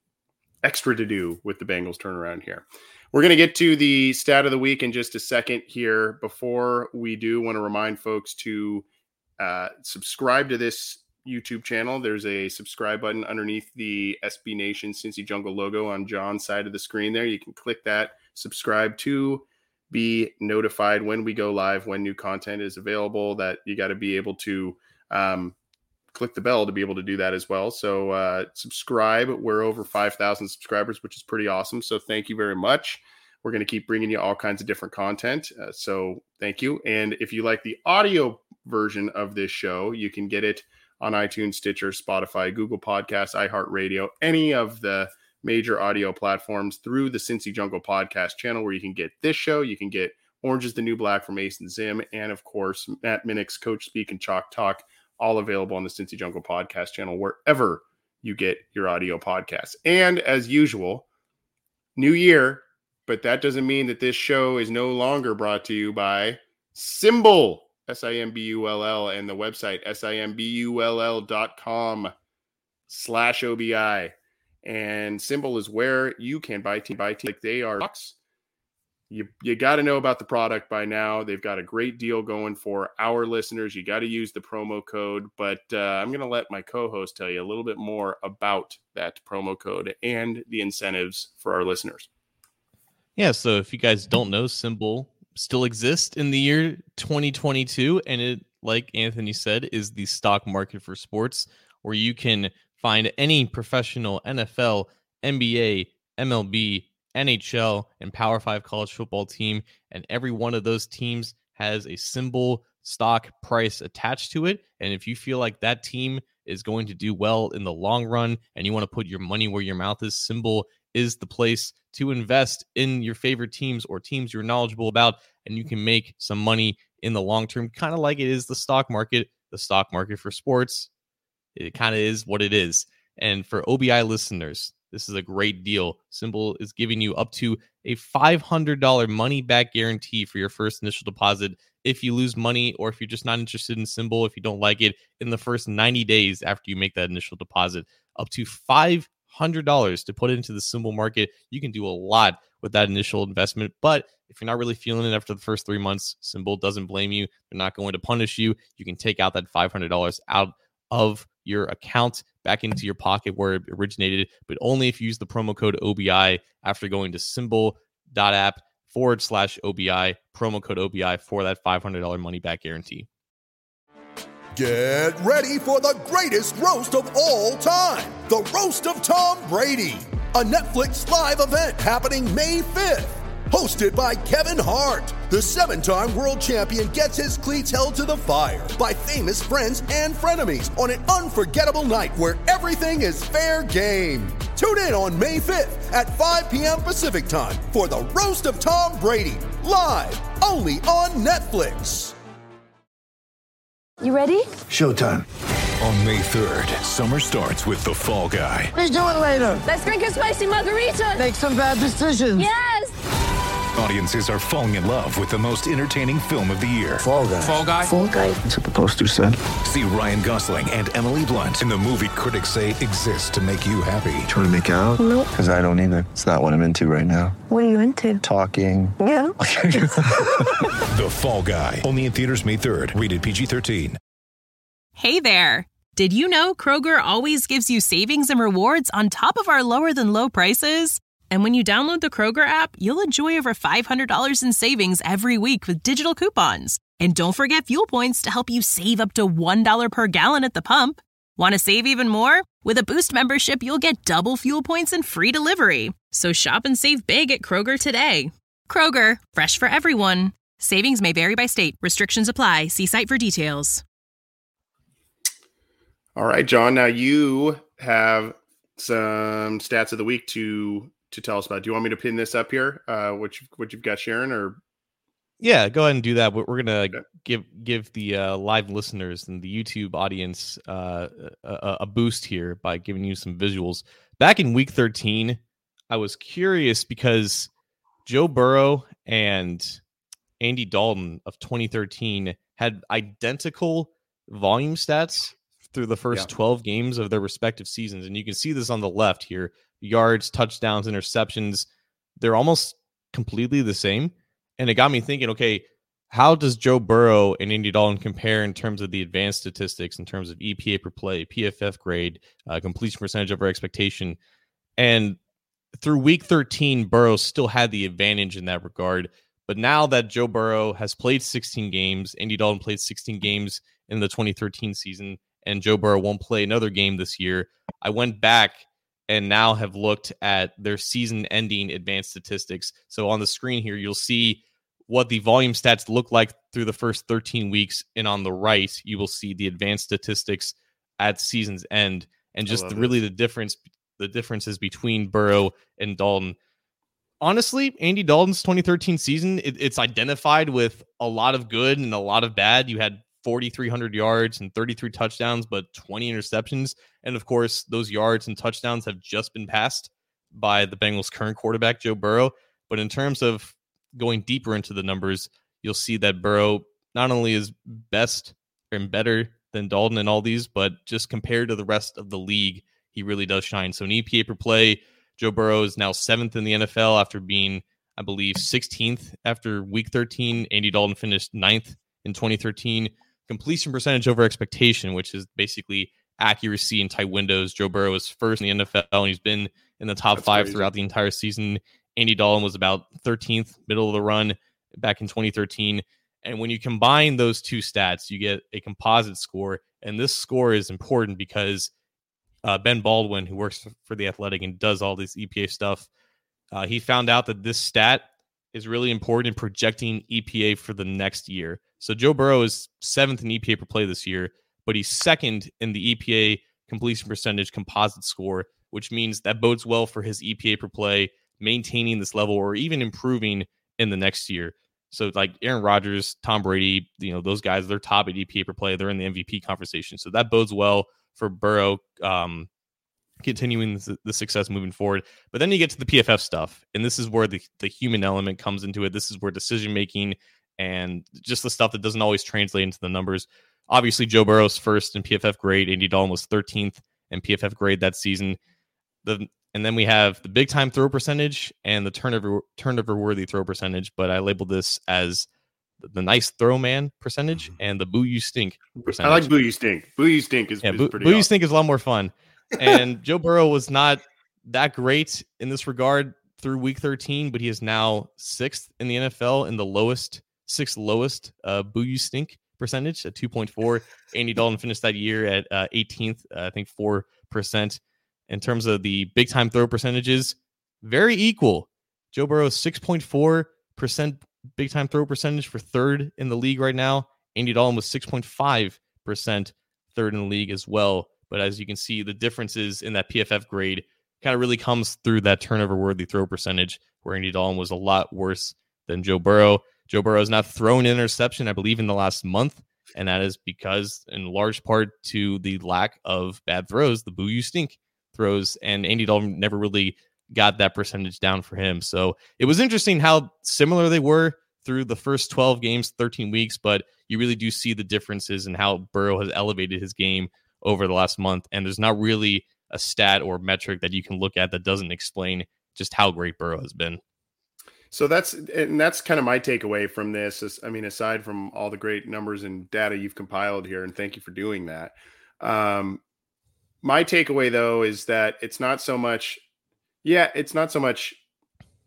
[SPEAKER 2] extra to do with the Bengals turnaround here. We're going to get to the stat of the week in just a second here. Before we do, want to remind folks to uh, subscribe to this YouTube channel. There's a subscribe button underneath the S B Nation Cincy Jungle logo on John's side of the screen there. You can click that, subscribe to be notified when we go live, when new content is available. That you got to be able to um, click the bell to be able to do that as well. So uh, subscribe. We're over five thousand subscribers, which is pretty awesome. So thank you very much. We're going to keep bringing you all kinds of different content. Uh, so thank you. And if you like the audio version of this show, you can get it on iTunes, Stitcher, Spotify, Google Podcasts, iHeartRadio, any of the major audio platforms through the Cincy Jungle podcast channel, where you can get this show. You can get Orange is the New Black from Ace and Zim. And of course, Matt Minnick's Coach Speak and Chalk Talk, all available on the Cincy Jungle podcast channel, wherever you get your audio podcasts. And as usual, new year, but that doesn't mean that this show is no longer brought to you by Simbull, S I M B U L L, and the website, S I M B U L L dot com slash O B I. And Simbull is where you can buy tea, buy tea like they are. You, you got to know about the product by now. They've got a great deal going for our listeners. You got to use the promo code, but uh, I'm going to let my co-host tell you a little bit more about that promo code and the incentives for our listeners.
[SPEAKER 3] Yeah, so if you guys don't know, Simbull still exists in the year twenty twenty-two, and it, like Anthony said, is the stock market for sports, where you can find any professional N F L, N B A, M L B, N H L, and Power five college football team, and every one of those teams has a Simbull stock price attached to it. And if you feel like that team is going to do well in the long run and you want to put your money where your mouth is, Simbull is the place to invest in your favorite teams or teams you're knowledgeable about, and you can make some money in the long term, kind of like it is the stock market, the stock market for sports. It kind of is what it is. And for O B I listeners, this is a great deal. Simbull is giving you up to a five hundred dollars money back guarantee for your first initial deposit. If you lose money, or if you're just not interested in Simbull, if you don't like it, in the first ninety days after you make that initial deposit, up to five hundred dollars to put into the Simbull market. You can do a lot with that initial investment. But if you're not really feeling it after the first three months, Simbull doesn't blame you. They're not going to punish you. You can take out that five hundred dollars out of your account back into your pocket where it originated, but only if you use the promo code O B I after going to simbull.app forward slash OBI, promo code O B I for that five hundred dollars money back guarantee.
[SPEAKER 4] Get ready for the greatest roast of all time, the Roast of Tom Brady, a Netflix live event happening May fifth. Hosted by Kevin Hart, the seven-time world champion gets his cleats held to the fire by famous friends and frenemies on an unforgettable night where everything is fair game. Tune in on May fifth at five p.m. Pacific time for the Roast of Tom Brady, live only on Netflix.
[SPEAKER 5] You ready?
[SPEAKER 6] Showtime. On May third, summer starts with The Fall Guy.
[SPEAKER 5] Let's do it later. Let's drink a spicy margarita. Make some bad decisions. Yes.
[SPEAKER 6] Audiences are falling in love with the most entertaining film of the year.
[SPEAKER 5] Fall Guy.
[SPEAKER 6] Fall Guy?
[SPEAKER 5] Fall Guy.
[SPEAKER 6] That's what the poster said. See Ryan Gosling and Emily Blunt in the movie critics say exists to make you happy.
[SPEAKER 7] Trying to make it out?
[SPEAKER 5] Nope.
[SPEAKER 7] Because I don't either. It's not what I'm into right now.
[SPEAKER 5] What are you into?
[SPEAKER 7] Talking.
[SPEAKER 5] Yeah.
[SPEAKER 6] The Fall Guy. Only in theaters May third. Rated P G thirteen.
[SPEAKER 8] Hey there. Did you know Kroger always gives you savings and rewards on top of our lower than low prices? And when you download the Kroger app, you'll enjoy over five hundred dollars in savings every week with digital coupons. And don't forget fuel points to help you save up to one dollar per gallon at the pump. Want to save even more? With a Boost membership, you'll get double fuel points and free delivery. So shop and save big at Kroger today. Kroger, fresh for everyone. Savings may vary by state. Restrictions apply. See site for details.
[SPEAKER 2] All right, John. Now you have some stats of the week to to tell us about. Do you want me to pin this up here? Uh, what you what you've got, Sharon? Or
[SPEAKER 3] yeah, go ahead and do that. We're, we're gonna okay. give give the uh, live listeners and the YouTube audience uh, a, a boost here by giving you some visuals. Back in week thirteen, I was curious because Joe Burrow and Andy Dalton of twenty thirteen had identical volume stats through the first yeah. twelve games of their respective seasons. And you can see this on the left here. Yards, touchdowns, interceptions, they're almost completely the same. And it got me thinking, okay, how does Joe Burrow and Andy Dalton compare in terms of the advanced statistics, in terms of E P A per play, P F F grade, uh, completion percentage over expectation? And through week thirteen, Burrow still had the advantage in that regard. But now that Joe Burrow has played sixteen games, Andy Dalton played sixteen games in the twenty thirteen season, and Joe Burrow won't play another game this year, I went back and now have looked at their season-ending advanced statistics. So on the screen here, you'll see what the volume stats look like through the first thirteen weeks, and on the right, you will see the advanced statistics at season's end, and just the, really the difference, the differences between Burrow and Dalton. Honestly, Andy Dalton's twenty thirteen season, it, it's identified with a lot of good and a lot of bad. You had forty-three hundred yards and thirty-three touchdowns, but twenty interceptions. And of course, those yards and touchdowns have just been passed by the Bengals' current quarterback, Joe Burrow. But in terms of going deeper into the numbers, you'll see that Burrow not only is best and better than Dalton in all these, but just compared to the rest of the league, he really does shine. So in E P A per play, Joe Burrow is now seventh in the N F L after being, I believe, sixteenth after week thirteen. Andy Dalton finished ninth in twenty thirteen. Completion percentage over expectation, which is basically accuracy in tight windows. Joe Burrow is first in the N F L, and he's been in the top That's five crazy. Throughout the entire season. Andy Dalton was about thirteenth, middle of the run back in twenty thirteen. And when you combine those two stats, you get a composite score. And this score is important because uh, Ben Baldwin, who works for The Athletic and does all this E P A stuff, uh, he found out that this stat is really important in projecting E P A for the next year. So Joe Burrow is seventh in E P A per play this year, but he's second in the E P A completion percentage composite score, which means that bodes well for his E P A per play, maintaining this level or even improving in the next year. So like Aaron Rodgers, Tom Brady, you know, those guys, they're top at E P A per play. They're in the M V P conversation. So that bodes well for Burrow um, continuing the, the success moving forward. But then you get to the P F F stuff, and this is where the, the human element comes into it. This is where decision-making and just the stuff that doesn't always translate into the numbers. Obviously, Joe Burrow's first in P F F grade. Andy Dalton was thirteenth in P F F grade that season. The And then we have the big time throw percentage and the turnover turnover worthy throw percentage, but I labeled this as the nice throw man percentage and the boo you stink percentage.
[SPEAKER 2] I like boo you stink. Boo you stink is,
[SPEAKER 3] yeah,
[SPEAKER 2] is
[SPEAKER 3] boo,
[SPEAKER 2] pretty
[SPEAKER 3] boo
[SPEAKER 2] awesome.
[SPEAKER 3] You stink is a lot more fun. And Joe Burrow was not that great in this regard through week thirteen, but he is now sixth in the N F L in the lowest, sixth lowest uh, boo you stink percentage at two point four. Andy Dalton finished that year at uh, eighteenth, uh, I think four percent. In terms of the big time throw percentages, very equal. Joe Burrow is six point four percent big time throw percentage for third in the league right now. Andy Dalton was six point five percent third in the league as well. But as you can see, the differences in that P F F grade kind of really comes through that turnover worthy throw percentage, where Andy Dalton was a lot worse than Joe Burrow. Joe Burrow has not thrown an interception, I believe, in the last month. And that is because, in large part, to the lack of bad throws, the boo you stink throws, and Andy Dalton never really got that percentage down for him. So it was interesting how similar they were through the first twelve games, thirteen weeks, but you really do see the differences in how Burrow has elevated his game over the last month. And there's not really a stat or metric that you can look at that doesn't explain just how great Burrow has been.
[SPEAKER 2] So that's, and that's kind of my takeaway from this. Is, I mean, aside from all the great numbers and data you've compiled here, and thank you for doing that. Um, My takeaway, though, is that it's not so much, yeah, it's not so much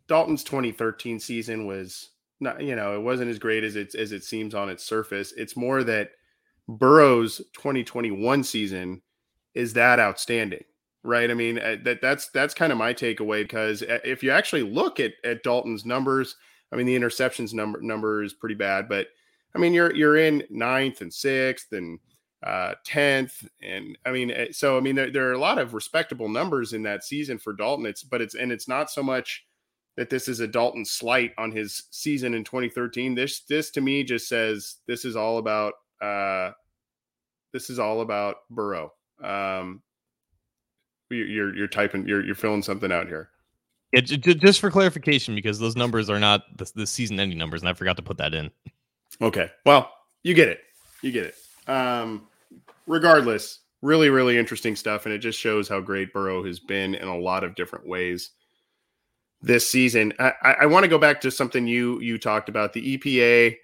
[SPEAKER 2] Dalton's twenty thirteen season was not, you know, it wasn't as great as it, as it seems on its surface. It's more that Burrow's twenty twenty-one season is that outstanding, right? I mean, that that's, that's kind of my takeaway, because if you actually look at, at Dalton's numbers, I mean, the interceptions number number is pretty bad, but I mean, you're, you're in ninth and sixth and uh, tenth. And I mean, so, I mean, there, there are a lot of respectable numbers in that season for Dalton. It's, but it's, and it's not so much that this is a Dalton slight on his season in twenty thirteen. This, this to me just says, this is all about, uh, this is all about Burrow. Um, you're, you're typing, you're, you're filling something out here.
[SPEAKER 3] Yeah, j- j- just for clarification, because those numbers are not the, the season-ending numbers, and I forgot to put that in.
[SPEAKER 2] Okay, well, you get it. You get it. Um, regardless, really, really interesting stuff, and it just shows how great Burrow has been in a lot of different ways this season. I, I want to go back to something you you talked about, the E P A,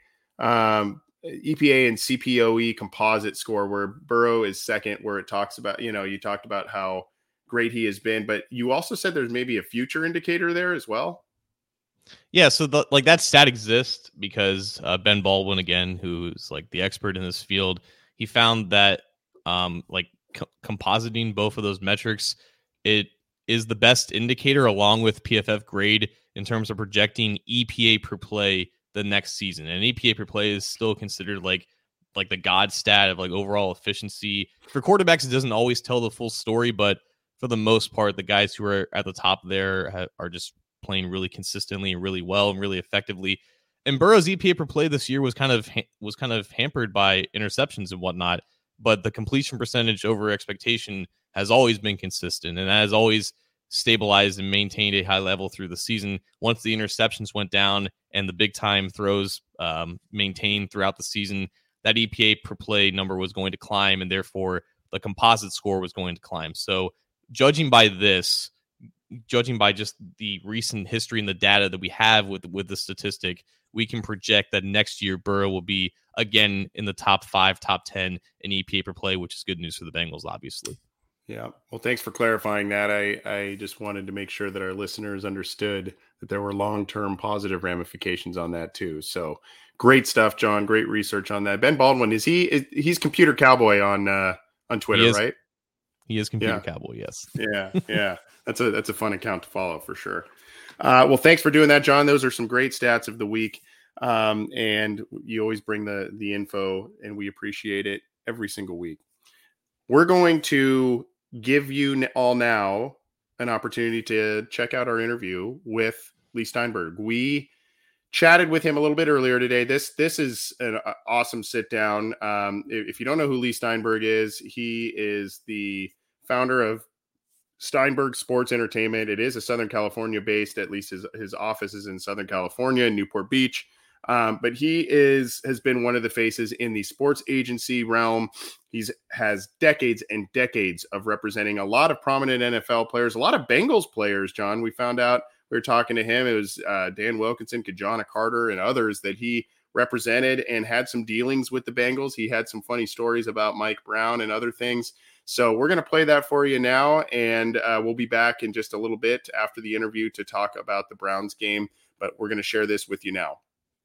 [SPEAKER 2] um, E P A and C P O E composite score, where Burrow is second, where it talks about, you know, you talked about how great he has been, but you also said there's maybe a future indicator there as well.
[SPEAKER 3] Yeah, so the, like that stat exists because uh, Ben Baldwin, again, who's like the expert in this field, he found that um, like co- compositing both of those metrics, it is the best indicator along with P F F grade in terms of projecting E P A per play the next season. And E P A per play is still considered like like the god stat of like overall efficiency. For quarterbacks, it doesn't always tell the full story, but for the most part, the guys who are at the top there ha- are just playing really consistently and really well and really effectively. And Burrow's E P A per play this year was kind of ha- was kind of hampered by interceptions and whatnot, but the completion percentage over expectation has always been consistent and has always stabilized and maintained a high level through the season. Once the interceptions went down and the big time throws um, maintained throughout the season, that E P A per play number was going to climb, and therefore the composite score was going to climb. So judging by this, judging by just the recent history and the data that we have with, with the statistic, we can project that next year Burrow will be again in the top five, top ten in E P A per play, which is good news for the Bengals, obviously.
[SPEAKER 2] Yeah. Well, thanks for clarifying that. I, I just wanted to make sure that our listeners understood that there were long-term positive ramifications on that too. So great stuff, John. Great research on that. Ben Baldwin, is he, is, he's Computer Cowboy on, uh, on Twitter,
[SPEAKER 3] is,
[SPEAKER 2] right?
[SPEAKER 3] He is Computer
[SPEAKER 2] yeah.
[SPEAKER 3] Cowboy. Yes.
[SPEAKER 2] Yeah. Yeah. That's a, that's a fun account to follow for sure. Uh, well, thanks for doing that, John. Those are some great stats of the week. Um, and you always bring the, the info, and we appreciate it every single week. We're going to give you all now an opportunity to check out our interview with Leigh Steinberg. We chatted with him a little bit earlier today. This this is an awesome sit down. Um, if you don't know who Leigh Steinberg is, he is the founder of Steinberg Sports Entertainment. It is a Southern California based, at least his, his office is in Southern California, in Newport Beach. Um, but he is has been one of the faces in the sports agency realm. He's has decades and decades of representing a lot of prominent N F L players, a lot of Bengals players, John. We found out, we were talking to him, it was uh, Dan Wilkinson, Kajana Carter, and others that he represented and had some dealings with the Bengals. He had some funny stories about Mike Brown and other things. So we're going to play that for you now, and uh, we'll be back in just a little bit after the interview to talk about the Browns game, but we're going to share this with you now.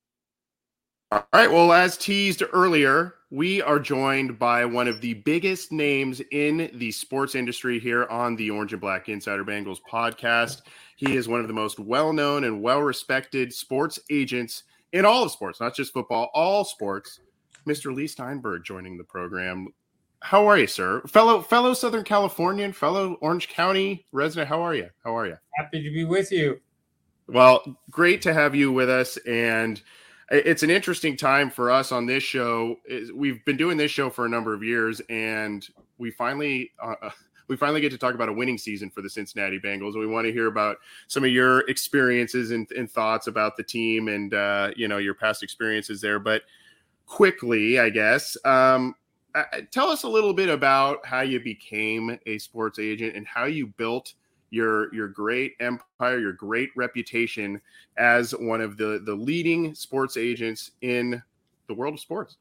[SPEAKER 2] All right. Well, as teased earlier, we are joined by one of the biggest names in the sports industry here on the Orange and Black Insider Bengals podcast. He is one of the most well-known and well-respected sports agents in all of sports, not just football, all sports. Mister Leigh Steinberg joining the program. How are you, sir? Fellow fellow Southern Californian, fellow Orange County resident. How are you? How are you?
[SPEAKER 9] Happy to be with you.
[SPEAKER 2] Well, great to have you with us. And it's an interesting time for us on this show. We've been doing this show for a number of years, and we finally uh, we finally get to talk about a winning season for the Cincinnati Bengals. We want to hear about some of your experiences and, and thoughts about the team, and uh, you know, your past experiences there. But quickly, I guess, um, uh, tell us a little bit about how you became a sports agent and how you built your your great empire, your great reputation as one of the, the leading sports agents in the world of sports.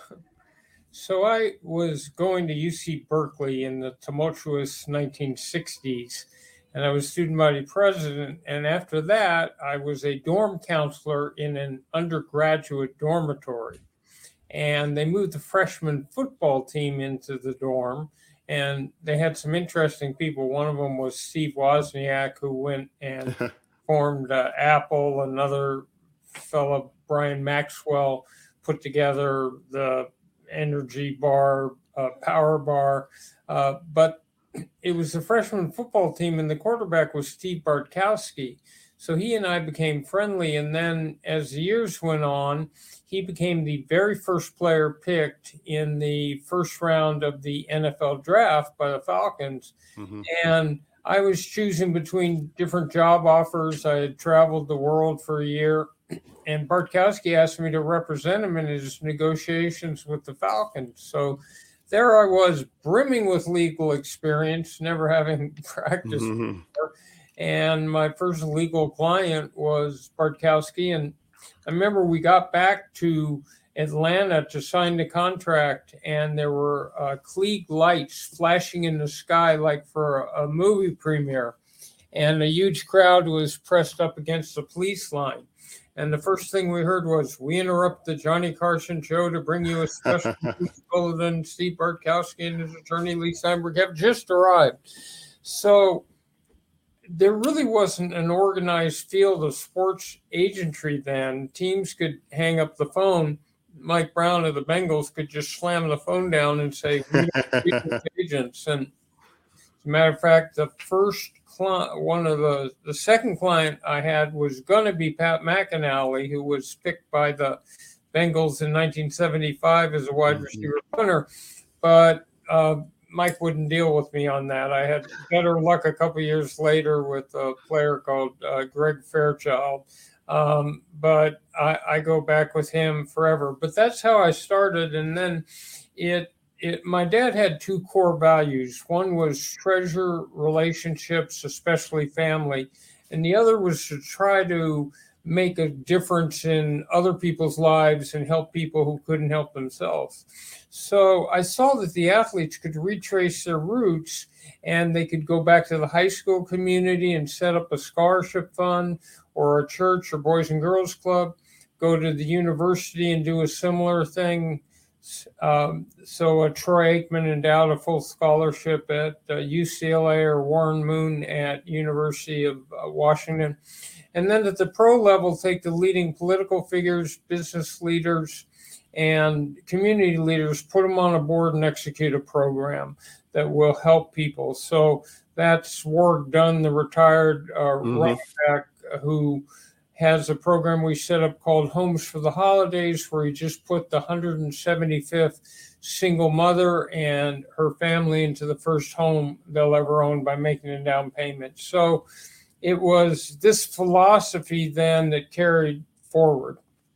[SPEAKER 9] So I was going to U C Berkeley in the tumultuous nineteen sixties, and I was student body president. And after that, I was a dorm counselor in an undergraduate dormitory. And they moved the freshman football team into the dorm. And they had some interesting people. One of them was Steve Wozniak, who went and formed uh, Apple. Another fellow, Brian Maxwell, put together the energy bar, uh, power bar. Uh, but it was the freshman football team, and the quarterback was Steve Bartkowski. So he and I became friendly. And then as the years went on, he became the very first player picked in the first round of the N F L draft by the Falcons. Mm-hmm. And I was choosing between different job offers. I had traveled the world for a year, and Bartkowski asked me to represent him in his negotiations with the Falcons. So there I was, brimming with legal experience, never having practiced
[SPEAKER 2] Mm-hmm.
[SPEAKER 9] before. And my first legal client was Bartkowski. And I remember we got back to Atlanta to sign the contract, and there were uh, Klieg lights flashing in the sky like for a, a movie premiere. And a huge crowd was pressed up against the police line. And the first thing we heard was, "We interrupt the Johnny Carson show to bring you a special bulletin. Steve Bartkowski and his attorney, Lee Steinberg, have just arrived." So there really wasn't an organized field of sports agentry then. Teams could hang up the phone. Mike Brown of the Bengals could just slam the phone down and say, "We don't agents." And as a matter of fact, the first client, one of the, the second client I had was going to be Pat McInally, who was picked by the Bengals in nineteen seventy-five as a wide mm-hmm. receiver punter. But uh, Mike wouldn't deal with me on that. I had better luck a couple years later with a player called uh, Greg Fairchild. Um, but I, I go back with him forever. But that's how I started. And then it, it, my dad had two core values. One was treasure relationships, especially family. And the other was to try to make a difference in other people's lives and help people who couldn't help themselves. So I saw that the athletes could retrace their roots, and they could go back to the high school community and set up a scholarship fund or a church or Boys and Girls Club, go to the university and do a similar thing. Um, so uh, Troy Aikman endowed a full scholarship at uh, U C L A, or Warren Moon at University of uh, Washington. And then at the pro level, take the leading political figures, business leaders, and community leaders, put them on a board and execute a program that will help people. So that's Warwick Dunn, the retired uh, mm-hmm. running back, who has a program we set up called Homes for the Holidays, where he just put the one hundred seventy-fifth single mother and her family into the first home they'll ever own by making a down payment. So it was this philosophy then that carried forward.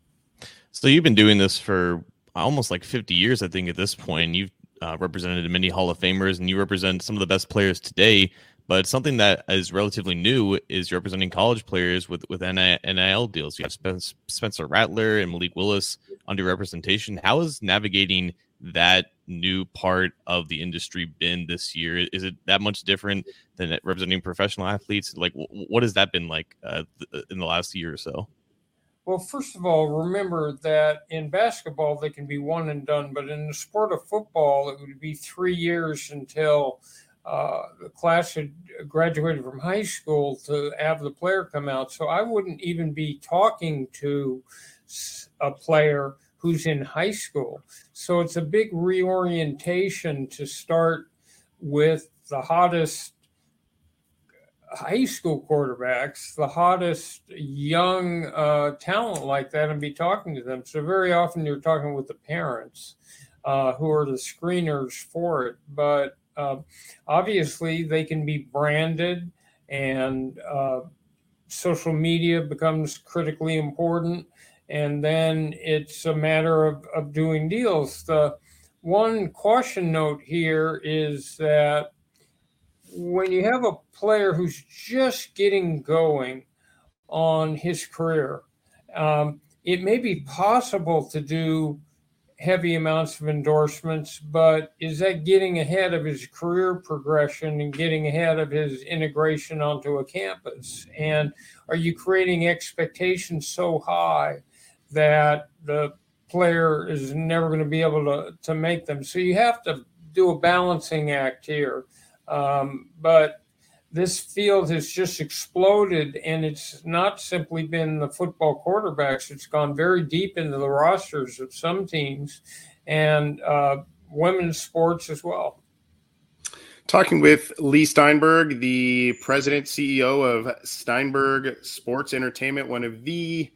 [SPEAKER 3] So you've been doing this for almost like fifty years, I think, at this point. You've uh, represented many Hall of Famers, and you represent some of the best players today. But something that is relatively new is you're representing college players with, with N I L deals. You have Spencer Rattler and Malik Willis under representation. How is navigating that new part of the industry been this year? Is it that much different than representing professional athletes? Like, what has that been like uh, in the last year or so?
[SPEAKER 9] Well, first of all, remember that in basketball, they can be one and done, but in the sport of football, it would be three years until uh, the class had graduated from high school to have the player come out. So I wouldn't even be talking to a player who's in high school. So it's a big reorientation to start with the hottest high school quarterbacks, the hottest young uh, talent like that, and be talking to them. So very often you're talking with the parents uh, who are the screeners for it. But uh, obviously they can be branded, and uh, social media becomes critically important. And then it's a matter of, of doing deals. The one caution note here is that when you have a player who's just getting going on his career, um, it may be possible to do heavy amounts of endorsements, but is that getting ahead of his career progression and getting ahead of his integration onto a campus? And are you creating expectations so high that the player is never going to be able to, to make them? So you have to do a balancing act here. Um, but this field has just exploded, and it's not simply been the football quarterbacks. It's gone very deep into the rosters of some teams and uh, women's sports as well.
[SPEAKER 2] Talking with Lee Steinberg, the president, C E O of Steinberg Sports Entertainment, one of the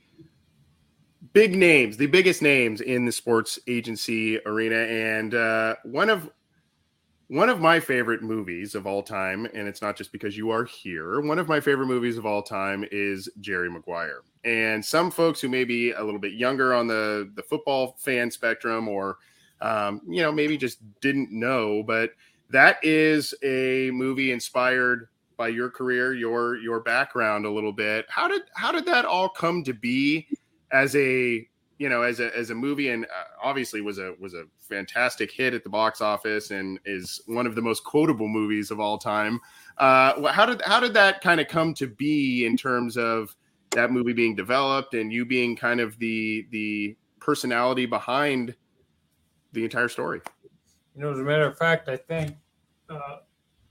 [SPEAKER 2] big names, the biggest names in the sports agency arena, and uh, one of One of my favorite movies of all time, and it's not just because you are here, one of my favorite movies of all time is Jerry Maguire. And some folks who may be a little bit younger on the, the football fan spectrum, or, um, you know, maybe just didn't know, but that is a movie inspired by your career, your your background a little bit. How did how did that all come to be as a you know, as a as a movie, and obviously was a was a fantastic hit at the box office, and is one of the most quotable movies of all time. Uh, how did how did that kind of come to be in terms of that movie being developed and you being kind of the the personality behind the entire story?
[SPEAKER 9] You know, as a matter of fact, I think uh,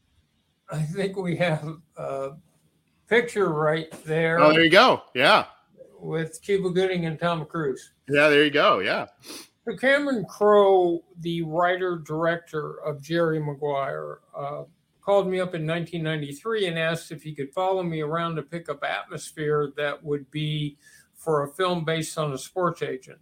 [SPEAKER 9] I think we have a picture right there.
[SPEAKER 2] Oh, there you go. Yeah.
[SPEAKER 9] With Cuba Gooding and Tom Cruise.
[SPEAKER 2] Yeah, there you go. Yeah.
[SPEAKER 9] So Cameron Crowe, the writer-director of Jerry Maguire, uh, called me up in nineteen ninety-three and asked if he could follow me around to pick up atmosphere that would be for a film based on a sports agent.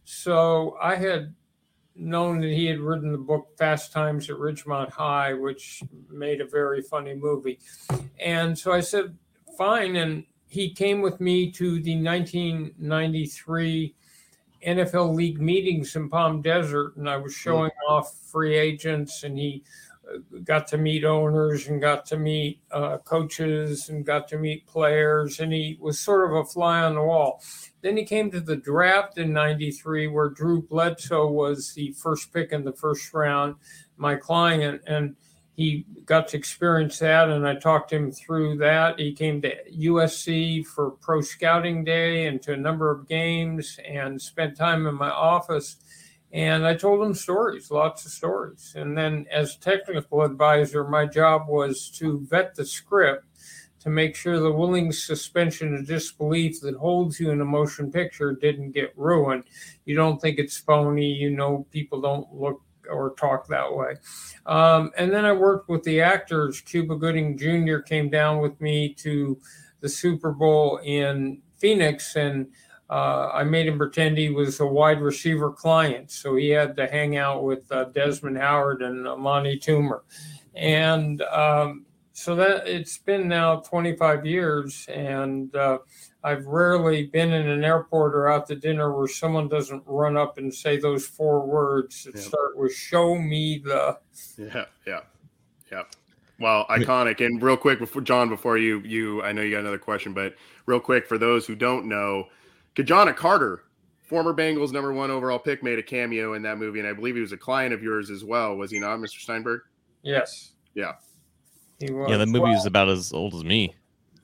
[SPEAKER 9] So I had known that he had written the book Fast Times at Ridgemont High, which made a very funny movie. And so I said, fine. And he came with me to the nineteen ninety-three N F L League meetings in Palm Desert, and I was showing off free agents, and he got to meet owners and got to meet uh, coaches and got to meet players, and he was sort of a fly on the wall. Then he came to the draft in ninety-three, where Drew Bledsoe was the first pick in the first round, my client, and he got to experience that, and I talked him through that. He came to U S C for pro scouting day and to a number of games and spent time in my office. And I told him stories, lots of stories. And then as technical advisor, my job was to vet the script to make sure the willing suspension of disbelief that holds you in a motion picture didn't get ruined. You don't think it's phony. You know, people don't look or talk that way. Um, and then I worked with the actors. Cuba Gooding Junior came down with me to the Super Bowl in Phoenix, and uh, I made him pretend he was a wide receiver client. So he had to hang out with uh, Desmond Howard and Amani Toomer. And um, so that it's been now twenty-five years, and uh, I've rarely been in an airport or out to dinner where someone doesn't run up and say those four words that yeah. start with "Show me the."
[SPEAKER 2] Yeah, yeah, yeah. Well, iconic. And real quick, before John, before you, you, I know you got another question, but real quick for those who don't know, Kajana Carter, former Bengals number one overall pick, made a cameo in that movie, and I believe he was a client of yours as well. Was he not, Mister Steinberg?
[SPEAKER 9] Yes.
[SPEAKER 2] Yeah.
[SPEAKER 9] He was.
[SPEAKER 3] Yeah, the movie wow. is about as old as me.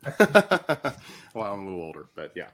[SPEAKER 2] Well, I'm a little older, but yeah.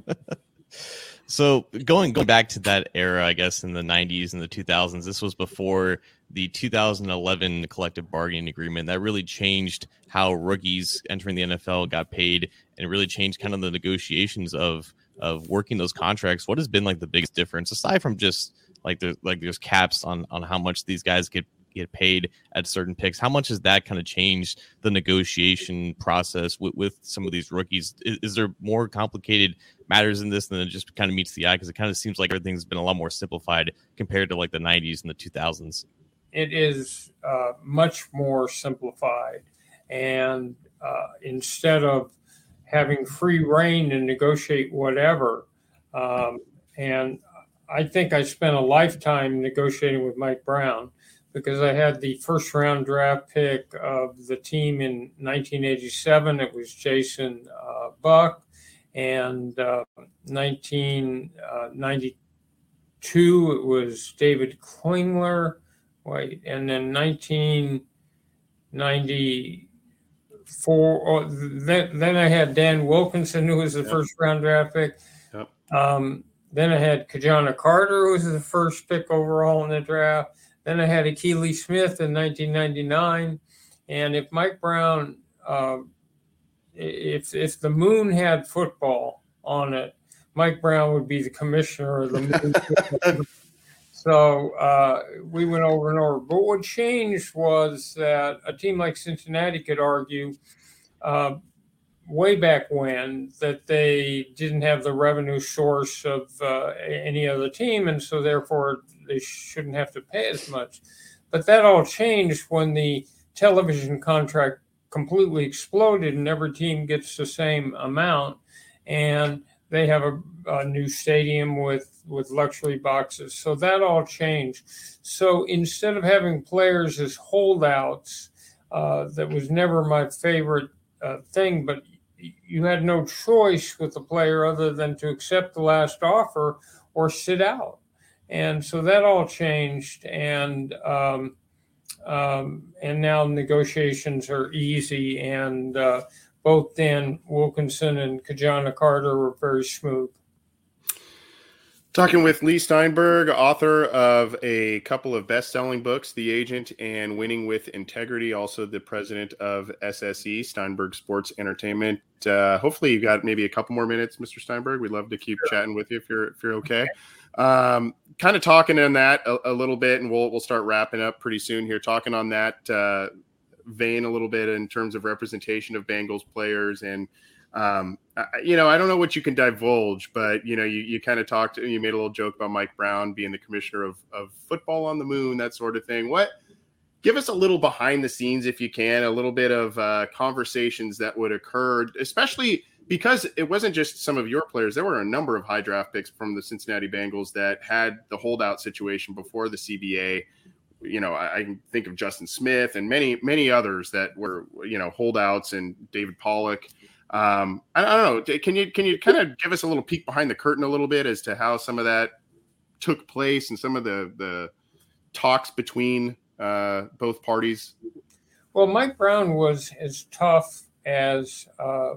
[SPEAKER 3] So going going back to that era, I guess in the nineties and the two thousands, this was before the two thousand eleven collective bargaining agreement that really changed how rookies entering the N F L got paid, and really changed kind of the negotiations of of working those contracts. What has been like the biggest difference, aside from just like there's like there's caps on on how much these guys get get paid at certain picks? How much has that kind of changed the negotiation process with, with some of these rookies? Is, is there more complicated matters in this than it just kind of meets the eye? Because it kind of seems like everything's been a lot more simplified compared to like the nineties and the two thousands.
[SPEAKER 9] It is uh, much more simplified. And uh, instead of having free reign to negotiate whatever, um, and I think I spent a lifetime negotiating with Mike Brown, because I had the first round draft pick of the team in nineteen eighty-seven. It was Jason uh, Buck, and uh, nineteen ninety-two two, it was David Klingler. Wait, and then nineteen ninety-four. Oh, then, then I had Dan Wilkinson, who was the yep. first round draft pick.
[SPEAKER 2] Yep.
[SPEAKER 9] Um, then I had Kajana Carter, who was the first pick overall in the draft. Then I had Akili Smith in nineteen ninety-nine. And if Mike Brown, uh, if if the moon had football on it, Mike Brown would be the commissioner of the moon. So uh, we went over and over. But what changed was that a team like Cincinnati could argue uh, way back when that they didn't have the revenue source of uh, any other team, and so therefore they shouldn't have to pay as much. But that all changed when the television contract completely exploded and every team gets the same amount, and they have a, a new stadium with, with luxury boxes. So that all changed. So instead of having players as holdouts, uh, that was never my favorite uh, thing, but you had no choice with the player other than to accept the last offer or sit out. And so that all changed. And, um, um, and now negotiations are easy, and uh, both Dan Wilkinson and Kajana Carter were very smooth.
[SPEAKER 2] Talking with Lee Steinberg, author of a couple of best-selling books, The Agent and Winning with Integrity, also the president of S S E, Steinberg Sports Entertainment. Uh, hopefully you've got maybe a couple more minutes, Mister Steinberg. We'd love to keep sure. chatting with you if you're if you're okay. Um, kind of talking on that a, a little bit, and we'll we'll start wrapping up pretty soon here, talking on that uh, vein a little bit in terms of representation of Bengals players. And um, I, you know, I don't know what you can divulge, but you know, you, you kind of talked, you made a little joke about Mike Brown being the commissioner of, of football on the moon, that sort of thing. What, give us a little behind the scenes, if you can, a little bit of uh, conversations that would occur, especially because it wasn't just some of your players. There were a number of high draft picks from the Cincinnati Bengals that had the holdout situation before the C B A. You know, I, I can think of Justin Smith and many, many others that were, you know, holdouts, and David Pollock. Um, I, I don't know. Can you, can you kind of give us a little peek behind the curtain a little bit as to how some of that took place and some of the, the talks between uh, both parties?
[SPEAKER 9] Well, Mike Brown was as tough as uh,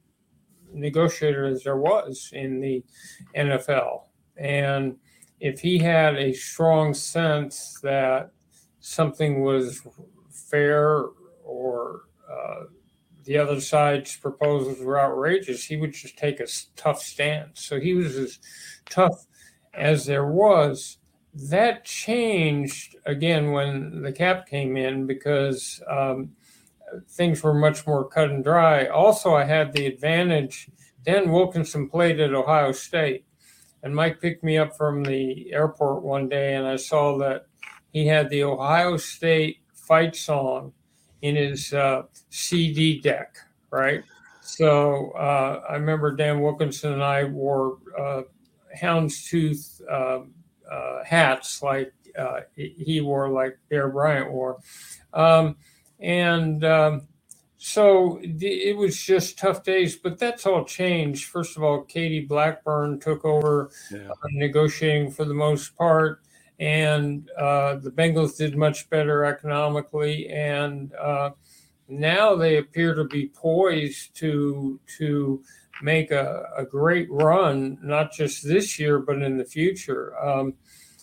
[SPEAKER 9] negotiator as there was in the N F L. And if he had a strong sense that something was fair or uh, the other side's proposals were outrageous, he would just take a tough stance. So he was as tough as there was. That changed again when the cap came in, because um, things were much more cut and dry. Also, I had the advantage. Dan Wilkinson played at Ohio State, and Mike picked me up from the airport one day, and I saw that he had the Ohio State fight song in his uh, C D deck, right? So uh, I remember Dan Wilkinson and I wore uh, houndstooth uh, uh, hats like uh, he wore, like Bear Bryant wore. Um, and um, so it was just tough days, but that's all changed. First of all, Katie Blackburn took over yeah. uh, negotiating for the most part. And uh, the Bengals did much better economically, and uh, now they appear to be poised to to make a, a great run, not just this year, but in the future. Um,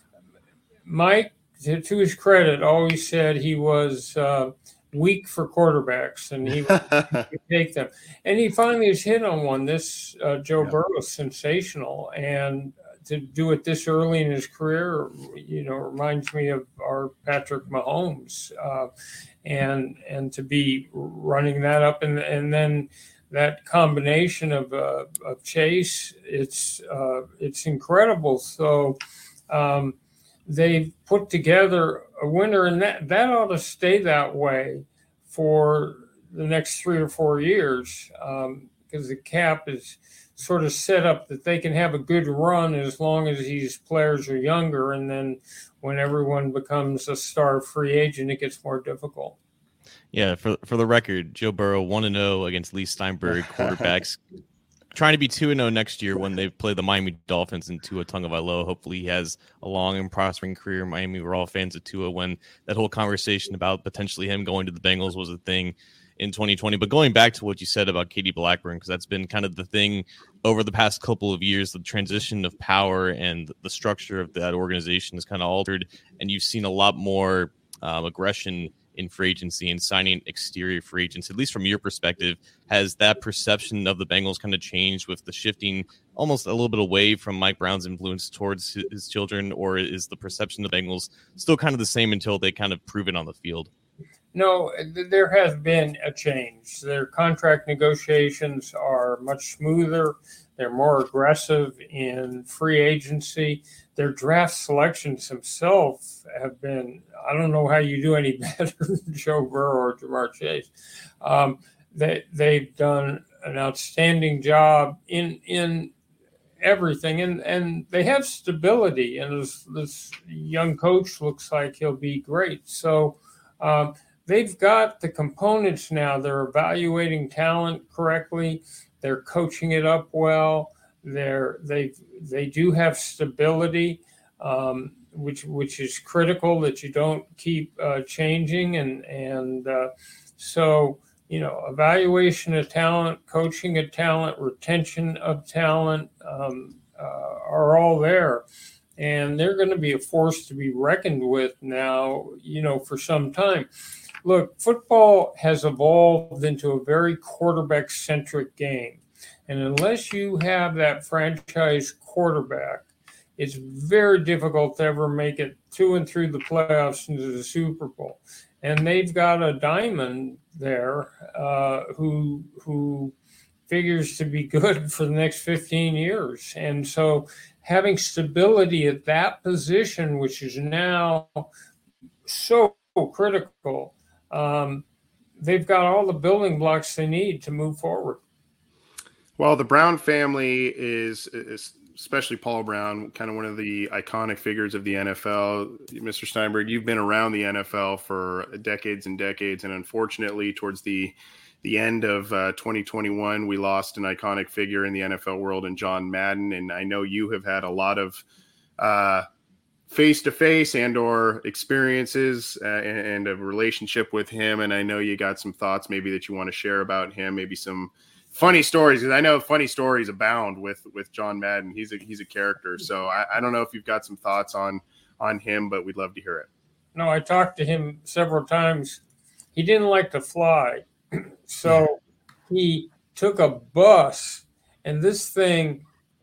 [SPEAKER 9] Mike, to, to his credit, always said he was uh, weak for quarterbacks, and he would take them. And he finally has hit on one. This uh, Joe yeah. Burrow is sensational, and to do it this early in his career, you know, reminds me of our Patrick Mahomes, uh, and and to be running that up, and and then that combination of uh, of Chase, it's uh, it's incredible. So um, they've put together a winner, and that that ought to stay that way for the next three or four years, um, because the cap is sort of set up that they can have a good run as long as these players are younger. And then when everyone becomes a star free agent, it gets more difficult.
[SPEAKER 3] Yeah. For, for the record, Joe Burrow one and oh against Lee Steinberg quarterbacks trying to be two and oh next year when they play the Miami Dolphins in Tua Tagovailoa. Hopefully he has a long and prospering career in Miami. We're all fans of Tua when that whole conversation about potentially him going to the Bengals was a thing in twenty twenty. But going back to what you said about Katie Blackburn, because that's been kind of the thing over the past couple of years, the transition of power and the structure of that organization is kind of altered. And you've seen a lot more um, aggression in free agency and signing exterior free agents. At least from your perspective, has that perception of the Bengals kind of changed with the shifting almost a little bit away from Mike Brown's influence towards his children, or is the perception of the Bengals still kind of the same until they kind of prove it on the field?
[SPEAKER 9] No, there has been a change. Their contract negotiations are much smoother. They're more aggressive in free agency. Their draft selections themselves have been, I don't know how you do any better than Joe Burrow or Ja'Marr Chase. Um, they, they've done an outstanding job in in everything, and, and they have stability. And this, this young coach looks like he'll be great. So um, they've got the components now. They're evaluating talent correctly. They're coaching it up well. They're, they they do have stability, um, which which is critical, that you don't keep uh, changing. And and uh, so, you know, evaluation of talent, coaching of talent, retention of talent um, uh, are all there. And they're going to be a force to be reckoned with now, you know, for some time. Look, football has evolved into a very quarterback-centric game. And unless you have that franchise quarterback, it's very difficult to ever make it to and through the playoffs into the Super Bowl. And they've got a diamond there uh, who who figures to be good for the next fifteen years. And so having stability at that position, which is now so critical, um, they've got all the building blocks they need to move forward.
[SPEAKER 2] Well, the Brown family is, is especially Paul Brown, kind of one of the iconic figures of the N F L. Mister Steinberg, you've been around the N F L for decades and decades, and unfortunately, towards the the end of uh, twenty twenty-one, we lost an iconic figure in the N F L world in John Madden, and I know you have had a lot of uh, face-to-face and or experiences uh, and, and a relationship with him, and I know you got some thoughts maybe that you want to share about him, maybe some funny stories, because I know funny stories abound with with John Madden. He's a he's a character. So I, I don't know if you've got some thoughts on on him, but we'd love to hear it.
[SPEAKER 9] No, I talked to him several times. He didn't like to fly. So he took a bus, and this thing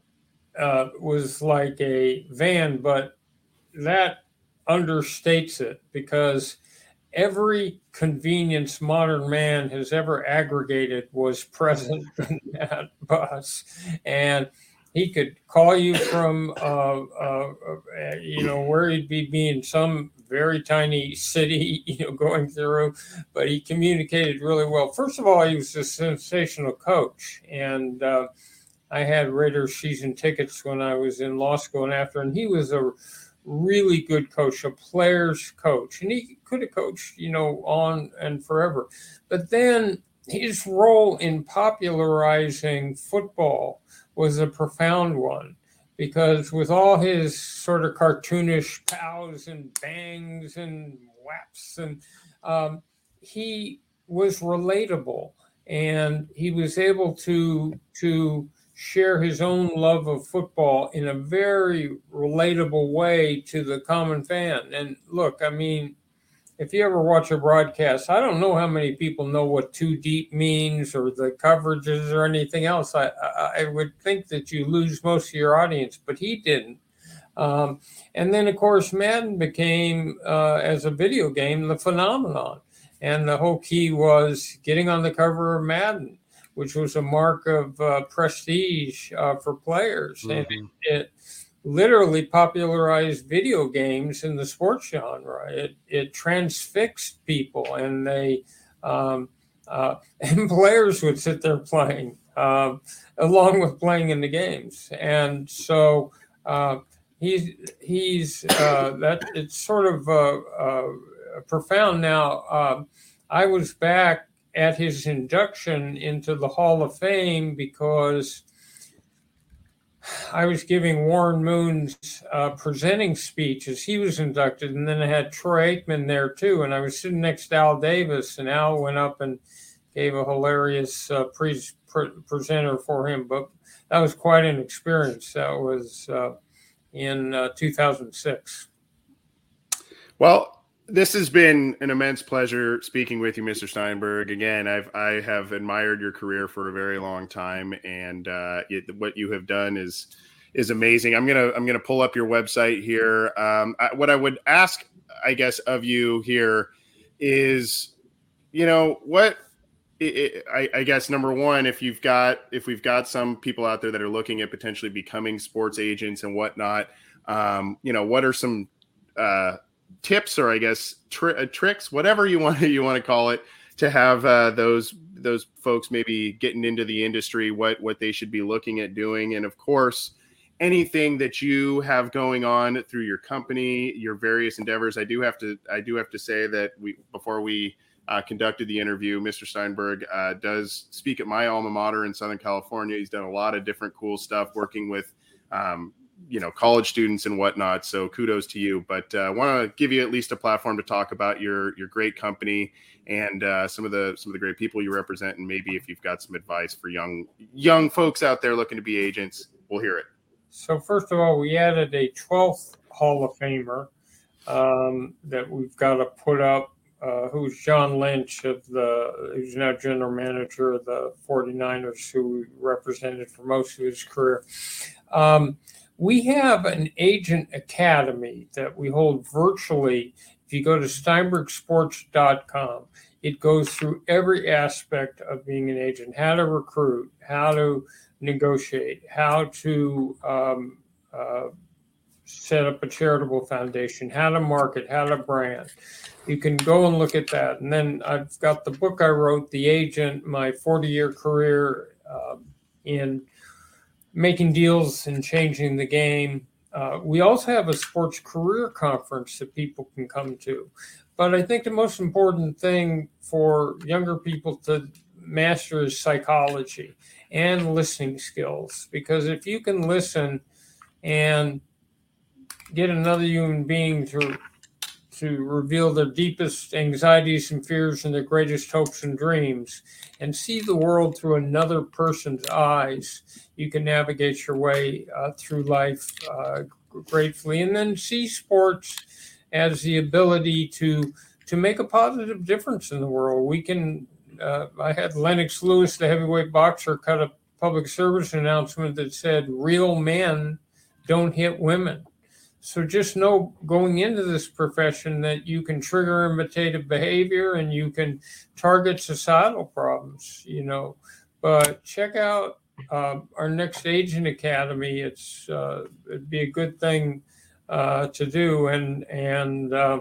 [SPEAKER 9] uh, was like a van, but that understates it, because every convenience modern man has ever aggregated was present in that bus. And he could call you from, uh, uh, uh, you know, where he'd be, be in some very tiny city, you know, going through, but he communicated really well. First of all, he was a sensational coach. And uh, I had Raiders season tickets when I was in law school and after, and he was a really good coach, a player's coach, and he could have coached, you know, on and forever. But then his role in popularizing football was a profound one, because with all his sort of cartoonish pows and bangs and whaps, and um, he was relatable, and he was able to to share his own love of football in a very relatable way to the common fan. And look, I mean, if you ever watch a broadcast, I don't know how many people know what too deep means or the coverages or anything else. I, I, I would think that you lose most of your audience, but he didn't. Um, and then, of course, Madden became, uh, as a video game, the phenomenon. And the whole key was getting on the cover of Madden, which was a mark of uh, prestige uh, for players. Mm-hmm. And it, it literally popularized video games in the sports genre. It it transfixed people, and they um, uh, and players would sit there playing uh, along with playing in the games. And so uh, he's he's uh, that it's sort of uh, uh, profound. Now uh, I was back at his induction into the Hall of Fame, because I was giving Warren Moon's uh, presenting speech as he was inducted, and then I had Troy Aikman there too, and I was sitting next to Al Davis, and Al went up and gave a hilarious uh, pre- pre- presenter for him, but that was quite an experience. That was uh, in uh, two thousand six.
[SPEAKER 2] Well, this has been an immense pleasure speaking with you, Mister Steinberg. Again, I've I have admired your career for a very long time, and uh, it, what you have done is is amazing. I'm gonna I'm gonna pull up your website here. Um, I, what I would ask, I guess, of you here is, you know, what it, it, I, I guess number one, if you've got if we've got some people out there that are looking at potentially becoming sports agents and whatnot, um, you know, what are some uh, tips or I guess tri- tricks, whatever you want you want to call it, to have uh, those those folks maybe getting into the industry, what what they should be looking at doing, and of course, anything that you have going on through your company, your various endeavors. I do have to I do have to say that we before we uh, conducted the interview, Mister Steinberg uh, does speak at my alma mater in Southern California. He's done a lot of different cool stuff working with um, you know, college students and whatnot. So kudos to you, but I uh, want to give you at least a platform to talk about your, your great company and uh, some of the, some of the great people you represent. And maybe if you've got some advice for young, young folks out there looking to be agents, we'll hear it.
[SPEAKER 9] So first of all, we added a twelfth Hall of Famer um, that we've got to put up, uh, who's John Lynch of the, who's now general manager of the forty-niners, who we represented for most of his career. Um, We have an agent academy that we hold virtually. If you go to steinberg sports dot com, it goes through every aspect of being an agent, how to recruit, how to negotiate, how to um, uh, set up a charitable foundation, how to market, how to brand. You can go and look at that. And then I've got the book I wrote, The Agent, my forty-year career uh, in making deals and changing the game. Uh, we also have a sports career conference that people can come to. But I think the most important thing for younger people to master is psychology and listening skills. Because if you can listen and get another human being to to reveal their deepest anxieties and fears and their greatest hopes and dreams and see the world through another person's eyes, you can navigate your way uh, through life uh, gratefully. And then see sports as the ability to to make a positive difference in the world. We can, uh, I had Lennox Lewis, the heavyweight boxer, cut a public service announcement that said, real men don't hit women. So just know going into this profession that you can trigger imitative behavior and you can target societal problems, you know. But check out uh, our next Agent Academy. It's uh, it'd be a good thing uh, to do. And and uh,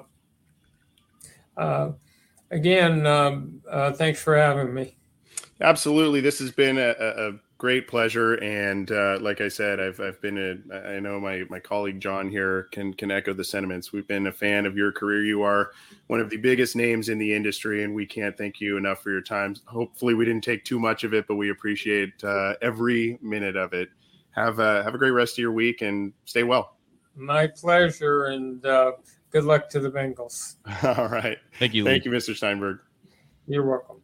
[SPEAKER 9] uh, again, um, uh, thanks for having me.
[SPEAKER 2] Absolutely, this has been a, a great pleasure, and uh, like I said, I've I've been a I know my my colleague John here can can echo the sentiments. We've been a fan of your career. You are one of the biggest names in the industry, and we can't thank you enough for your time. Hopefully, we didn't take too much of it, but we appreciate uh, every minute of it. Have a have a great rest of your week, and stay well.
[SPEAKER 9] My pleasure, and uh, good luck to the Bengals.
[SPEAKER 2] All right,
[SPEAKER 3] thank you.
[SPEAKER 2] Thank
[SPEAKER 3] Lee.
[SPEAKER 2] you, Mister Steinberg.
[SPEAKER 9] You're welcome.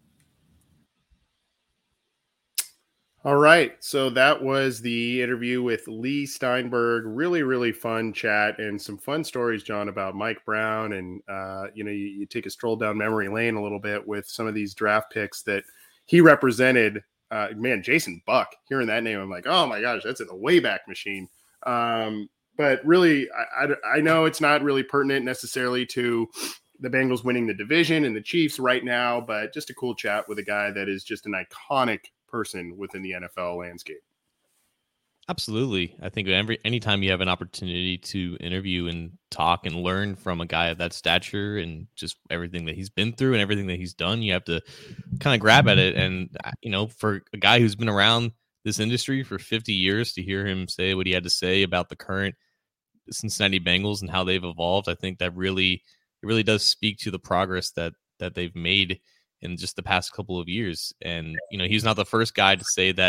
[SPEAKER 2] All right. So that was the interview with Lee Steinberg. Really, really fun chat and some fun stories, John, about Mike Brown. And, uh, you know, you, you take a stroll down memory lane a little bit with some of these draft picks that he represented. Uh, man, Jason Buck, hearing that name, I'm like, oh my gosh, that's in the Wayback Machine. Um, but really, I, I, I know it's not really pertinent necessarily to the Bengals winning the division and the Chiefs right now, but just a cool chat with a guy that is just an iconic person within the N F L landscape.
[SPEAKER 3] Absolutely. I think every anytime you have an opportunity to interview and talk and learn from a guy of that stature and just everything that he's been through and everything that he's done, you have to kind of grab at it. And, you know, for a guy who's been around this industry for fifty years, to hear him say what he had to say about the current Cincinnati Bengals and how they've evolved, I think that really, it really does speak to the progress that, that they've made in just the past couple of years. And, you know, he's not the first guy to say that,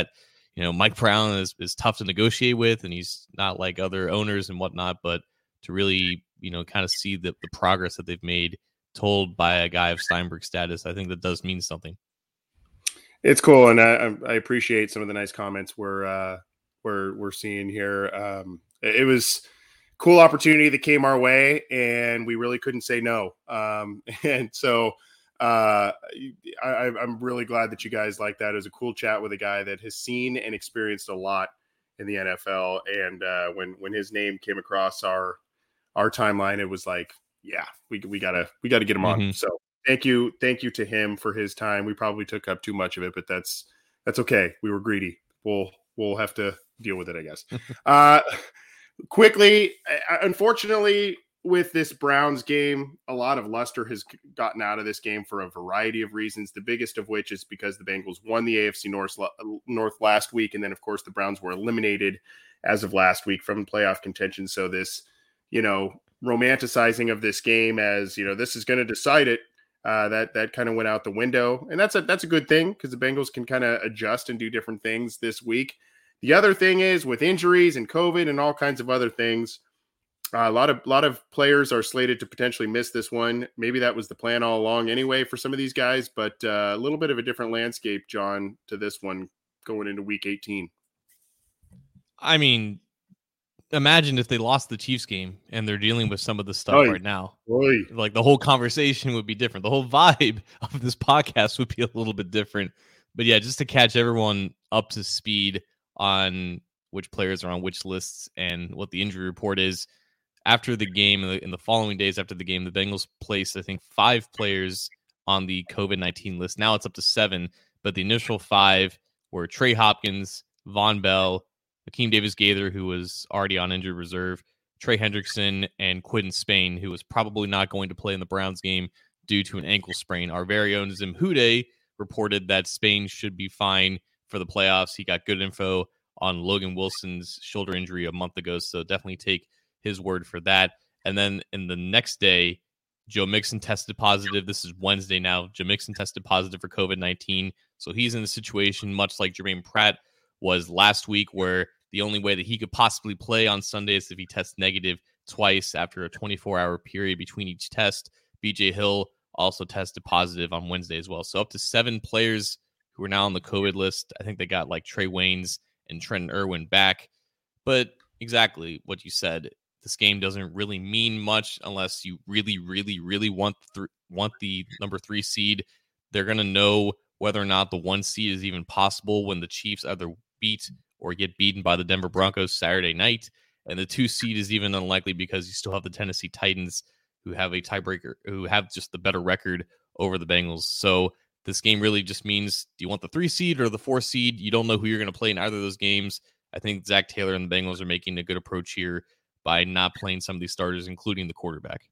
[SPEAKER 3] you know, Mike Brown is, is tough to negotiate with, and he's not like other owners and whatnot, but to really, you know, kind of see the, the progress that they've made told by a guy of Steinberg status, I think that does mean something.
[SPEAKER 2] It's cool. And I, I appreciate some of the nice comments we're, uh, we're, we're seeing here. Um, it was a cool opportunity that came our way, and we really couldn't say no. Um, and so, Uh, I, I'm really glad that you guys like that. It was a cool chat with a guy that has seen and experienced a lot in the N F L. And uh, when when his name came across our our timeline, it was like, yeah, we we gotta we gotta get him on.
[SPEAKER 3] Mm-hmm.
[SPEAKER 2] So thank you, thank you to him for his time. We probably took up too much of it, but that's that's okay. We were greedy. We'll we'll have to deal with it, I guess. uh, quickly, unfortunately, with this Browns game, a lot of luster has gotten out of this game for a variety of reasons, the biggest of which is because the Bengals won the A F C North, North last week, and then, of course, the Browns were eliminated as of last week from playoff contention. So this, you know, romanticizing of this game as, you know, this is going to decide it, uh, that that kind of went out the window. And that's a, that's a good thing, because the Bengals can kind of adjust and do different things this week. The other thing is, with injuries and COVID and all kinds of other things, Uh, a lot of lot of players are slated to potentially miss this one. Maybe that was the plan all along anyway for some of these guys, but uh, a little bit of a different landscape, John, to this one going into week eighteen.
[SPEAKER 3] I mean, imagine if they lost the Chiefs game and they're dealing with some of the stuff
[SPEAKER 2] Oy.
[SPEAKER 3] right now.
[SPEAKER 2] Oy.
[SPEAKER 3] Like, the whole conversation would be different. The whole vibe of this podcast would be a little bit different. But yeah, just to catch everyone up to speed on which players are on which lists and what the injury report is. After the game, in the following days after the game, the Bengals placed, I think, five players on the COVID nineteen list. Now it's up to seven, but the initial five were Trey Hopkins, Von Bell, Akeem Davis-Gaither, who was already on injured reserve, Trey Hendrickson, and Quinton Spain, who was probably not going to play in the Browns game due to an ankle sprain. Our very own Zim Hude reported that Spain should be fine for the playoffs. He got good info on Logan Wilson's shoulder injury a month ago, so definitely take his word for that. And then in the next day, Joe Mixon tested positive. This is Wednesday now. Joe Mixon tested positive for COVID nineteen. So he's in a situation much like Jermaine Pratt was last week, where the only way that he could possibly play on Sunday is if he tests negative twice after a twenty-four hour period between each test. B J Hill also tested positive on Wednesday as well. So up to seven players who are now on the COVID list. I think they got like Trey Waynes and Trenton Irwin back. But exactly what you said. This game doesn't really mean much unless you really, really, really want th- want the number three seed. They're going to know whether or not the one seed is even possible when the Chiefs either beat or get beaten by the Denver Broncos Saturday night. And the two seed is even unlikely because you still have the Tennessee Titans, who have a tiebreaker, who have just the better record over the Bengals. So this game really just means, do you want the three seed or the four seed? You don't know who you're going to play in either of those games. I think Zach Taylor and the Bengals are making a good approach here by not playing some of these starters, including the quarterback.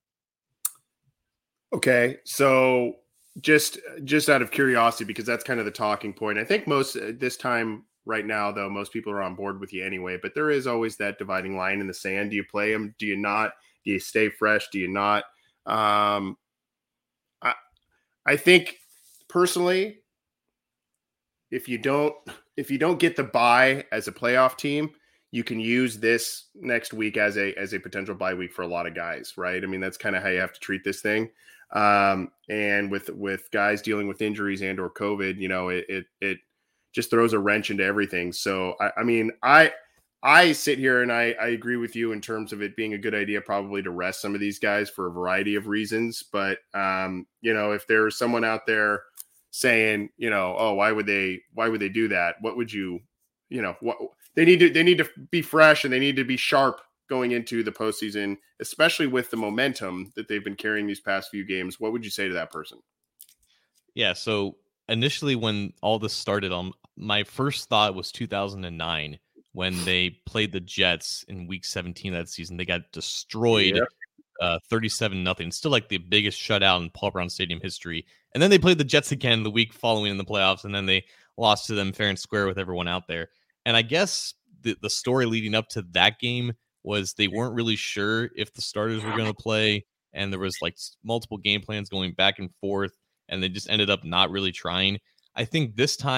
[SPEAKER 2] Okay, so just just out of curiosity, because that's kind of the talking point. I think most uh, this time right now, though, most people are on board with you anyway, but there is always that dividing line in the sand. Do you play them? Do you not? Do you stay fresh? Do you not? Um, I, I think personally, if you don't, if you don't get the bye as a playoff team, you can use this next week as a as a potential bye week for a lot of guys, right? I mean, that's kind of how you have to treat this thing. Um, and with with guys dealing with injuries and or COVID, you know, it it, it just throws a wrench into everything. So I, I mean, I I sit here and I, I agree with you in terms of it being a good idea probably to rest some of these guys for a variety of reasons. But um, you know, if there's someone out there saying, you know, oh, why would they why would they do that? What would you, you know, what They need to they need to be fresh and they need to be sharp going into the postseason, especially with the momentum that they've been carrying these past few games. What would you say to that person?
[SPEAKER 3] Yeah, so initially when all this started, um, my first thought was two thousand nine when they played the Jets in week seventeen of that season. They got destroyed
[SPEAKER 2] Yep.
[SPEAKER 3] uh, thirty-seven nothing. Still like the biggest shutout in Paul Brown Stadium history. And then they played the Jets again the week following in the playoffs, and then they lost to them fair and square with everyone out there. And I guess the, the story leading up to that game was they weren't really sure if the starters were going to play, and there was like multiple game plans going back and forth, and they just ended up not really trying. I think this time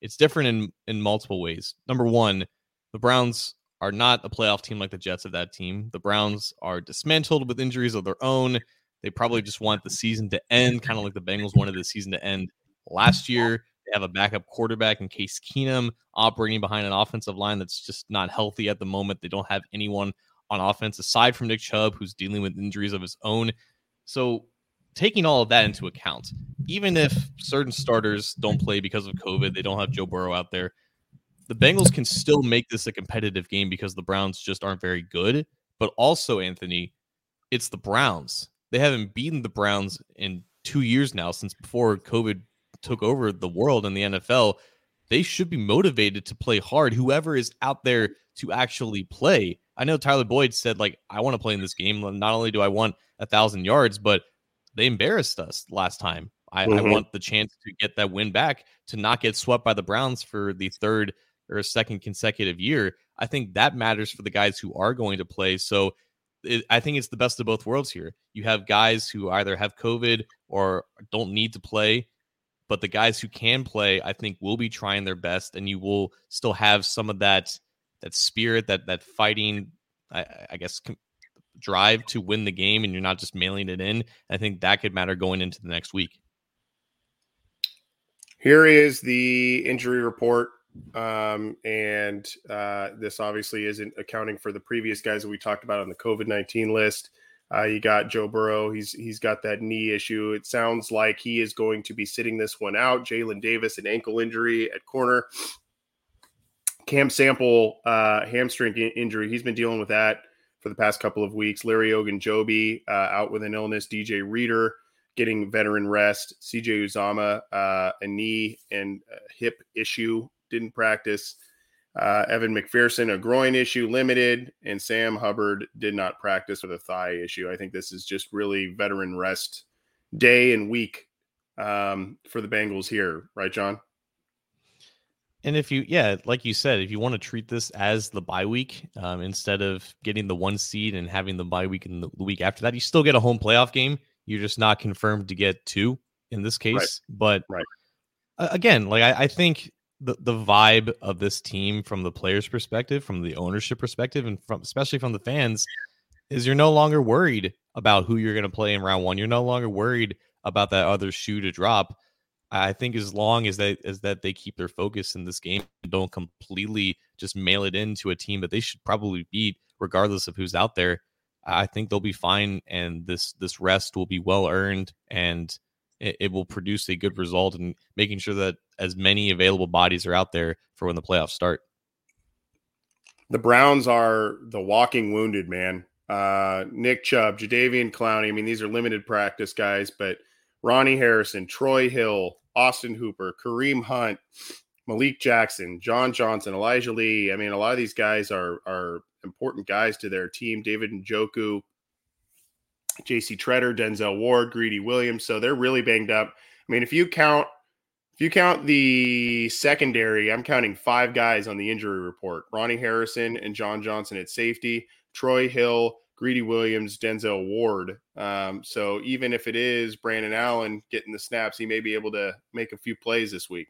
[SPEAKER 3] it's different in, in multiple ways. Number one, the Browns are not a playoff team like the Jets of that team. The Browns are dismantled with injuries of their own. They probably just want the season to end, kind of like the Bengals wanted the season to end last year. They have a backup quarterback in Case Keenum operating behind an offensive line that's just not healthy at the moment. They don't have anyone on offense aside from Nick Chubb, who's dealing with injuries of his own. So taking all of that into account, even if certain starters don't play because of COVID, they don't have Joe Burrow out there, the Bengals can still make this a competitive game because the Browns just aren't very good. But also, Anthony, it's the Browns. They haven't beaten the Browns in two years now, since before COVID took over the world in the N F L. They should be motivated to play hard, whoever is out there to actually play. I know Tyler Boyd said, like, I want to play in this game. Not only do I want a thousand yards, but they embarrassed us last time. I, mm-hmm. I want the chance to get that win back, to not get swept by the Browns for the third or second consecutive year. I think that matters for the guys who are going to play. So it, I think it's the best of both worlds here. You have guys who either have COVID or don't need to play, but the guys who can play, I think, will be trying their best, and you will still have some of that that spirit, that that fighting, I, I guess, com- drive to win the game, and you're not just mailing it in. I think that could matter going into the next week.
[SPEAKER 2] Here is the injury report, um, and uh, this obviously isn't accounting for the previous guys that we talked about on the COVID nineteen list. Uh, you got Joe Burrow. He's he's got that knee issue. It sounds like he is going to be sitting this one out. Jalen Davis, an ankle injury at corner. Cam Sample, uh, hamstring injury. He's been dealing with that for the past couple of weeks. Larry Ogunjobi, uh, out with an illness. D J Reader getting veteran rest. C J Uzomah, uh, a knee and a hip issue, didn't practice. Uh, Evan McPherson, a groin issue, limited. And Sam Hubbard did not practice with a thigh issue. I think this is just really veteran rest day and week um, for the Bengals here. Right, John?
[SPEAKER 3] And if you, yeah, like you said, if you want to treat this as the bye week, um, instead of getting the one seed and having the bye week in the week after that, you still get a home playoff game. You're just not confirmed to get two in this case. Right. But
[SPEAKER 2] right.
[SPEAKER 3] Uh, again, like I, I think the, the vibe of this team from the players' perspective, from the ownership perspective, and from especially from the fans, is you're no longer worried about who you're going to play in round one. You're no longer worried about that other shoe to drop. I think as long as they as that they keep their focus in this game and don't completely just mail it into a team that they should probably beat, regardless of who's out there, I think they'll be fine, and this this rest will be well earned, and it, it will produce a good result in making sure that as many available bodies are out there for when the playoffs start.
[SPEAKER 2] The Browns are the walking wounded, man. Uh, Nick Chubb, Jadeveon Clowney. I mean, these are limited practice guys, but Ronnie Harrison, Troy Hill, Austin Hooper, Kareem Hunt, Malik Jackson, John Johnson, Elijah Lee. I mean, a lot of these guys are are important guys to their team. David Njoku, J C Treader, Denzel Ward, Greedy Williams. So they're really banged up. I mean, if you count if you count the secondary, I'm counting five guys on the injury report. Ronnie Harrison and John Johnson at safety, Troy Hill, Greedy Williams, Denzel Ward. Um, so even if it is Brandon Allen getting the snaps, he may be able to make a few plays this week.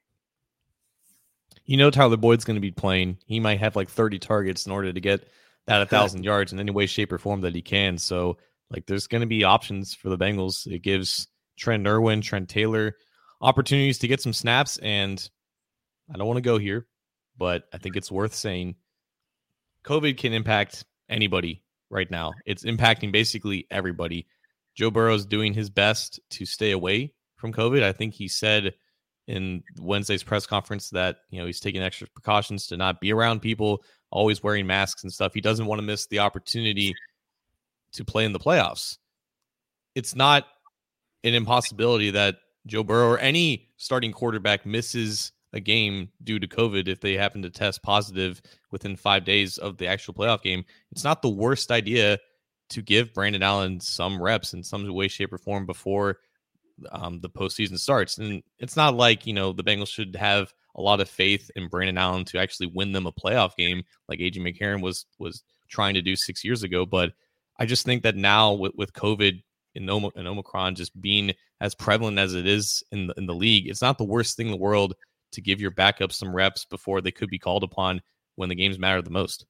[SPEAKER 3] You know, Tyler Boyd's going to be playing. He might have like thirty targets in order to get that a thousand yards in any way, shape, or form that he can. So, like, there's going to be options for the Bengals. It gives Trent Irwin, Trent Taylor opportunities to get some snaps. And I don't want to go here, but I think it's worth saying COVID can impact anybody right now. It's impacting basically everybody. Joe Burrow's doing his best to stay away from COVID. I think he said in Wednesday's press conference that, you know, he's taking extra precautions to not be around people, always wearing masks and stuff. He doesn't want to miss the opportunity to play in the playoffs. It's not an impossibility that Joe Burrow or any starting quarterback misses a game due to COVID if they happen to test positive within five days of the actual playoff game. It's not the worst idea to give Brandon Allen some reps in some way, shape, or form before um, the postseason starts. And it's not like, you know, the Bengals should have a lot of faith in Brandon Allen to actually win them a playoff game like A J McCarron was was trying to do six years ago. But I just think that now with, with COVID and, Om- and Omicron just being as prevalent as it is in the, in the league, it's not the worst thing in the world to give your backups some reps before they could be called upon when the games matter the most.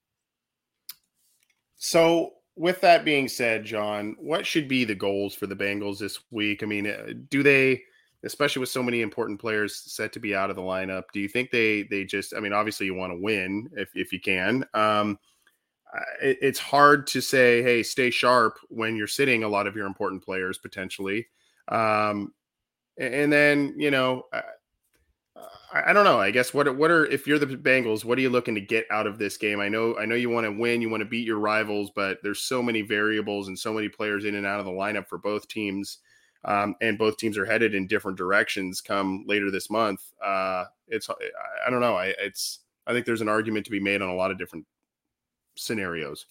[SPEAKER 2] So with that being said, John, what should be the goals for the Bengals this week? I mean, do they, especially with so many important players set to be out of the lineup, do you think they they just, I mean, obviously you want to win if, if you can. Um, it, it's hard to say, hey, stay sharp when you're sitting a lot of your important players potentially. Um, and then, you know, I, I don't know. I guess what what are if you're the Bengals, what are you looking to get out of this game? I know I know you want to win, you want to beat your rivals, but there's so many variables and so many players in and out of the lineup for both teams, um, and both teams are headed in different directions come later this month. Uh, it's I don't know. I it's I think there's an argument to be made on a lot of different scenarios.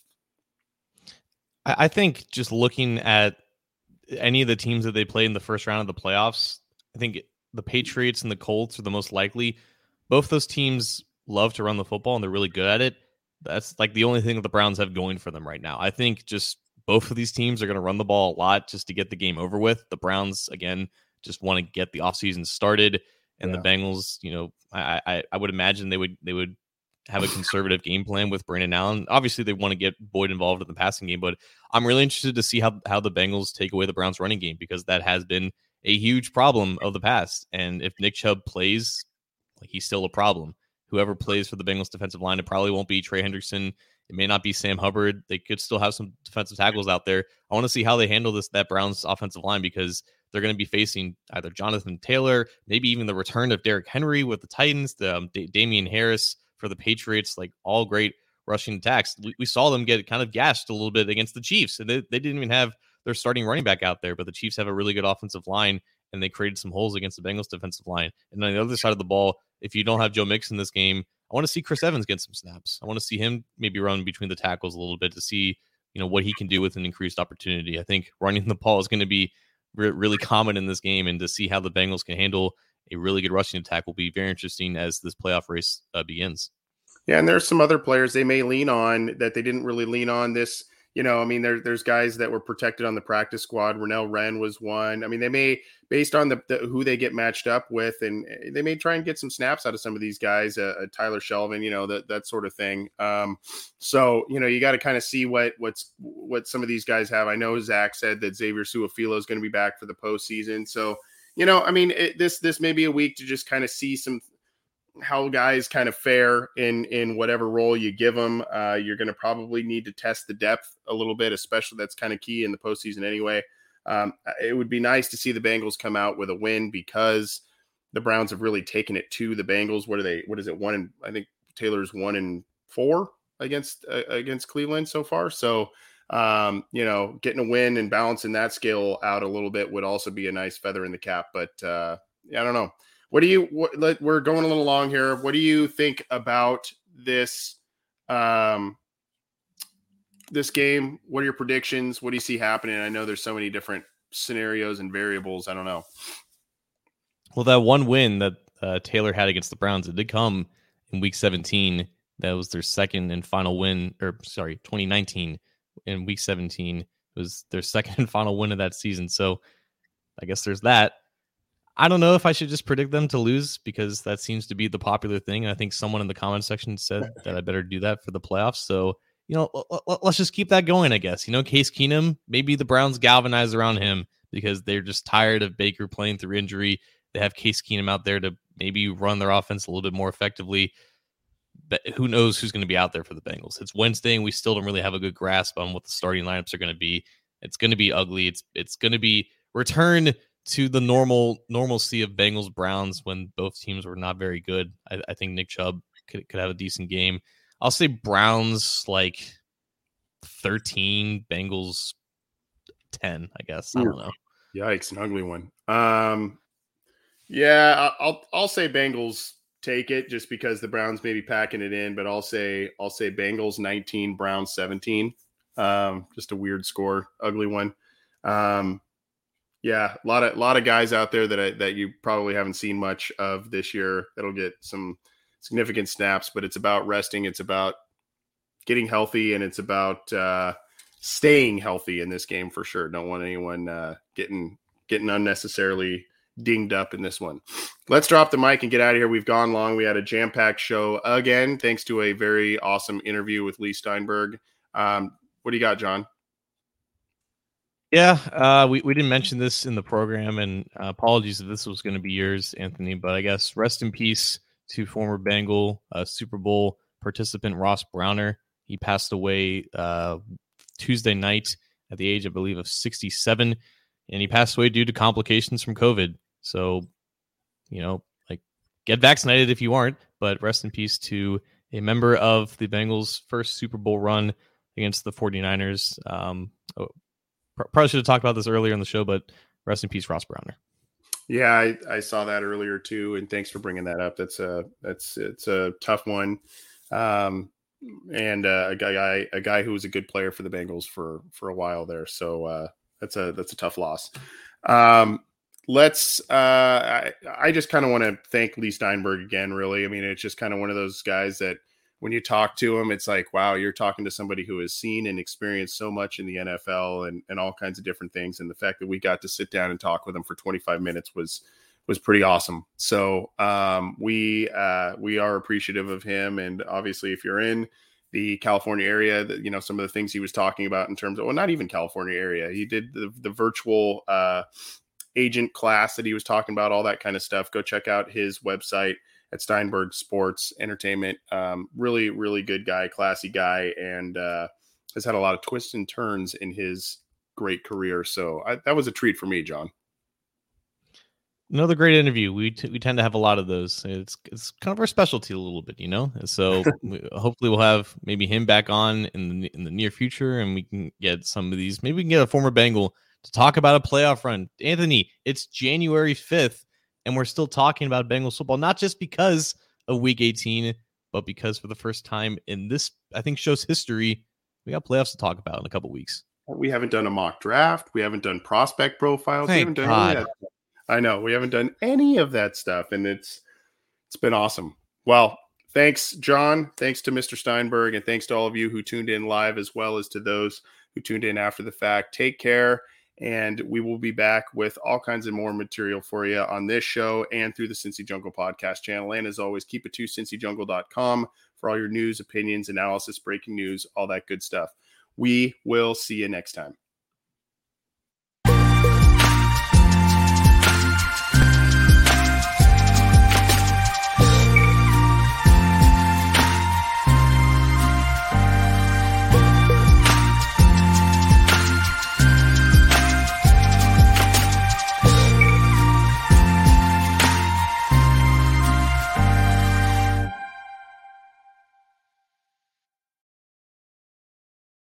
[SPEAKER 3] I think just looking at any of the teams that they played in the first round of the playoffs, I think the Patriots and the Colts are the most likely. Both those teams love to run the football and they're really good at it. That's like the only thing that the Browns have going for them right now. I think just both of these teams are going to run the ball a lot just to get the game over with. The Browns, again, just want to get the offseason started. And yeah. the Bengals, you know, I, I I would imagine they would they would have a conservative game plan with Brandon Allen. Obviously, they want to get Boyd involved in the passing game, but I'm really interested to see how, how the Bengals take away the Browns running game, because that has been a huge problem of the past. And if Nick Chubb plays, like, he's still a problem. Whoever plays for the Bengals defensive line, it probably won't be Trey Hendrickson. It may not be Sam Hubbard. They could still have some defensive tackles out there. I want to see how they handle this, that Browns offensive line, because they're going to be facing either Jonathan Taylor, maybe even the return of Derrick Henry with the Titans, the um, D- Damian Harris for the Patriots, like all great rushing attacks. We, we saw them get kind of gashed a little bit against the Chiefs, and they, they didn't even have their starting running back out there, but the Chiefs have a really good offensive line, and they created some holes against the Bengals defensive line. And on the other side of the ball, if you don't have Joe Mixon in this game, I want to see Chris Evans get some snaps. I want to see him maybe run between the tackles a little bit to see, you know, what he can do with an increased opportunity. I think running the ball is going to be re- really common in this game, and to see how the Bengals can handle a really good rushing attack will be very interesting as this playoff race uh, begins.
[SPEAKER 2] Yeah, and there's some other players they may lean on that they didn't really lean on this. You know, I mean, there, there's guys that were protected on the practice squad. Renell Wren was one. I mean, they may, based on the, the who they get matched up with, and they may try and get some snaps out of some of these guys, uh, uh, Tyler Shelvin, you know, that that sort of thing. Um, so, you know, you got to kind of see what what's what some of these guys have. I know Zach said that Xavier Su'a-Filo is going to be back for the postseason. So, you know, I mean, it, this this may be a week to just kind of see some how guys kind of fare in in whatever role you give them. Uh, you're going to probably need to test the depth a little bit, especially that's kind of key in the postseason anyway. Um, it would be nice to see the Bengals come out with a win, because the Browns have really taken it to the Bengals. What are they? What is it? One and I think Taylor's one and four against uh, against Cleveland so far. So um, you know, getting a win and balancing that scale out a little bit would also be a nice feather in the cap. But uh, yeah, I don't know. What do you, what, let, we're going a little long here. What do you think about this, um, this game? What are your predictions? What do you see happening? I know there's so many different scenarios and variables. I don't know.
[SPEAKER 3] Well, that one win that uh, Taylor had against the Browns, it did come in week seventeen. That was their second and final win, or sorry, twenty nineteen in week seventeen. It was their second and final win of that season. So I guess there's that. I don't know if I should just predict them to lose, because that seems to be the popular thing. I think someone in the comment section said that I better do that for the playoffs. So, you know, l- l- let's just keep that going, I guess. You know, Case Keenum, maybe the Browns galvanize around him because they're just tired of Baker playing through injury. They have Case Keenum out there to maybe run their offense a little bit more effectively. But who knows who's going to be out there for the Bengals? It's Wednesday, and we still don't really have a good grasp on what the starting lineups are going to be. It's going to be ugly. It's it's going to be return to the normal normalcy of Bengals Browns when both teams were not very good. I, I think Nick Chubb could, could have a decent game. I'll say Browns like thirteen, Bengals ten, I guess. I don't know.
[SPEAKER 2] Yikes, an ugly one. Um, yeah, I'll I'll say Bengals take it just because the Browns may be packing it in, but I'll say I'll say Bengals nineteen, Browns seventeen. Um, just a weird score, ugly one. Um, Yeah, a lot of a lot of guys out there that I, that you probably haven't seen much of this year that'll get some significant snaps, but it's about resting, it's about getting healthy, and it's about uh, staying healthy in this game for sure. Don't want anyone uh, getting getting unnecessarily dinged up in this one. Let's drop the mic and get out of here. We've gone long. We had a jam-packed show again, thanks to a very awesome interview with Leigh Steinberg. Um, what do you got, John?
[SPEAKER 3] Yeah, uh, we, we didn't mention this in the program, and uh, apologies if this was going to be yours, Anthony, but I guess rest in peace to former Bengal uh, Super Bowl participant Ross Browner. He passed away uh, Tuesday night at the age, I believe, of sixty-seven, and he passed away due to complications from COVID. So, you know, like, get vaccinated if you aren't, but rest in peace to a member of the Bengals' first Super Bowl run against the 49ers. Um, probably should have talked about this earlier in the show, but rest in peace, Ross Browner.
[SPEAKER 2] Yeah, I, I saw that earlier too, and thanks for bringing that up. That's a that's it's a tough one, um, and uh, a guy a guy who was a good player for the Bengals for for a while there. So uh, that's a that's a tough loss. Um, let's. Uh, I I just kind of want to thank Leigh Steinberg again. Really, I mean, it's just kind of one of those guys that when you talk to him, it's like, wow, you're talking to somebody who has seen and experienced so much in the N F L and, and all kinds of different things. And the fact that we got to sit down and talk with him for twenty-five minutes was, was pretty awesome. So um, we, uh, we are appreciative of him. And obviously if you're in the California area, that, you know, some of the things he was talking about in terms of, well, not even California area, he did the, the virtual uh, agent class that he was talking about, all that kind of stuff. Go check out his website at Steinberg Sports Entertainment. Um, really, really good guy, classy guy, and uh, has had a lot of twists and turns in his great career. So I, that was a treat for me, John.
[SPEAKER 3] Another great interview. We t- we tend to have a lot of those. It's it's kind of our specialty a little bit, you know. And so we, hopefully we'll have maybe him back on in the in the near future, and we can get some of these. Maybe we can get a former Bengal to talk about a playoff run. Anthony, it's January fifth. And we're still talking about Bengals football, not just because of Week eighteen, but because for the first time in this, I think, show's history, we got playoffs to talk about in a couple weeks.
[SPEAKER 2] We haven't done a mock draft. We haven't done prospect profiles.
[SPEAKER 3] Thank
[SPEAKER 2] we haven't done
[SPEAKER 3] God.
[SPEAKER 2] any of that stuff. I know we haven't done any of that stuff, and it's it's been awesome. Well, thanks, John. Thanks to Mister Steinberg, and thanks to all of you who tuned in live, as well as to those who tuned in after the fact. Take care. And we will be back with all kinds of more material for you on this show and through the Cincy Jungle podcast channel. And as always, keep it to cincy jungle dot com for all your news, opinions, analysis, breaking news, all that good stuff. We will see you next time.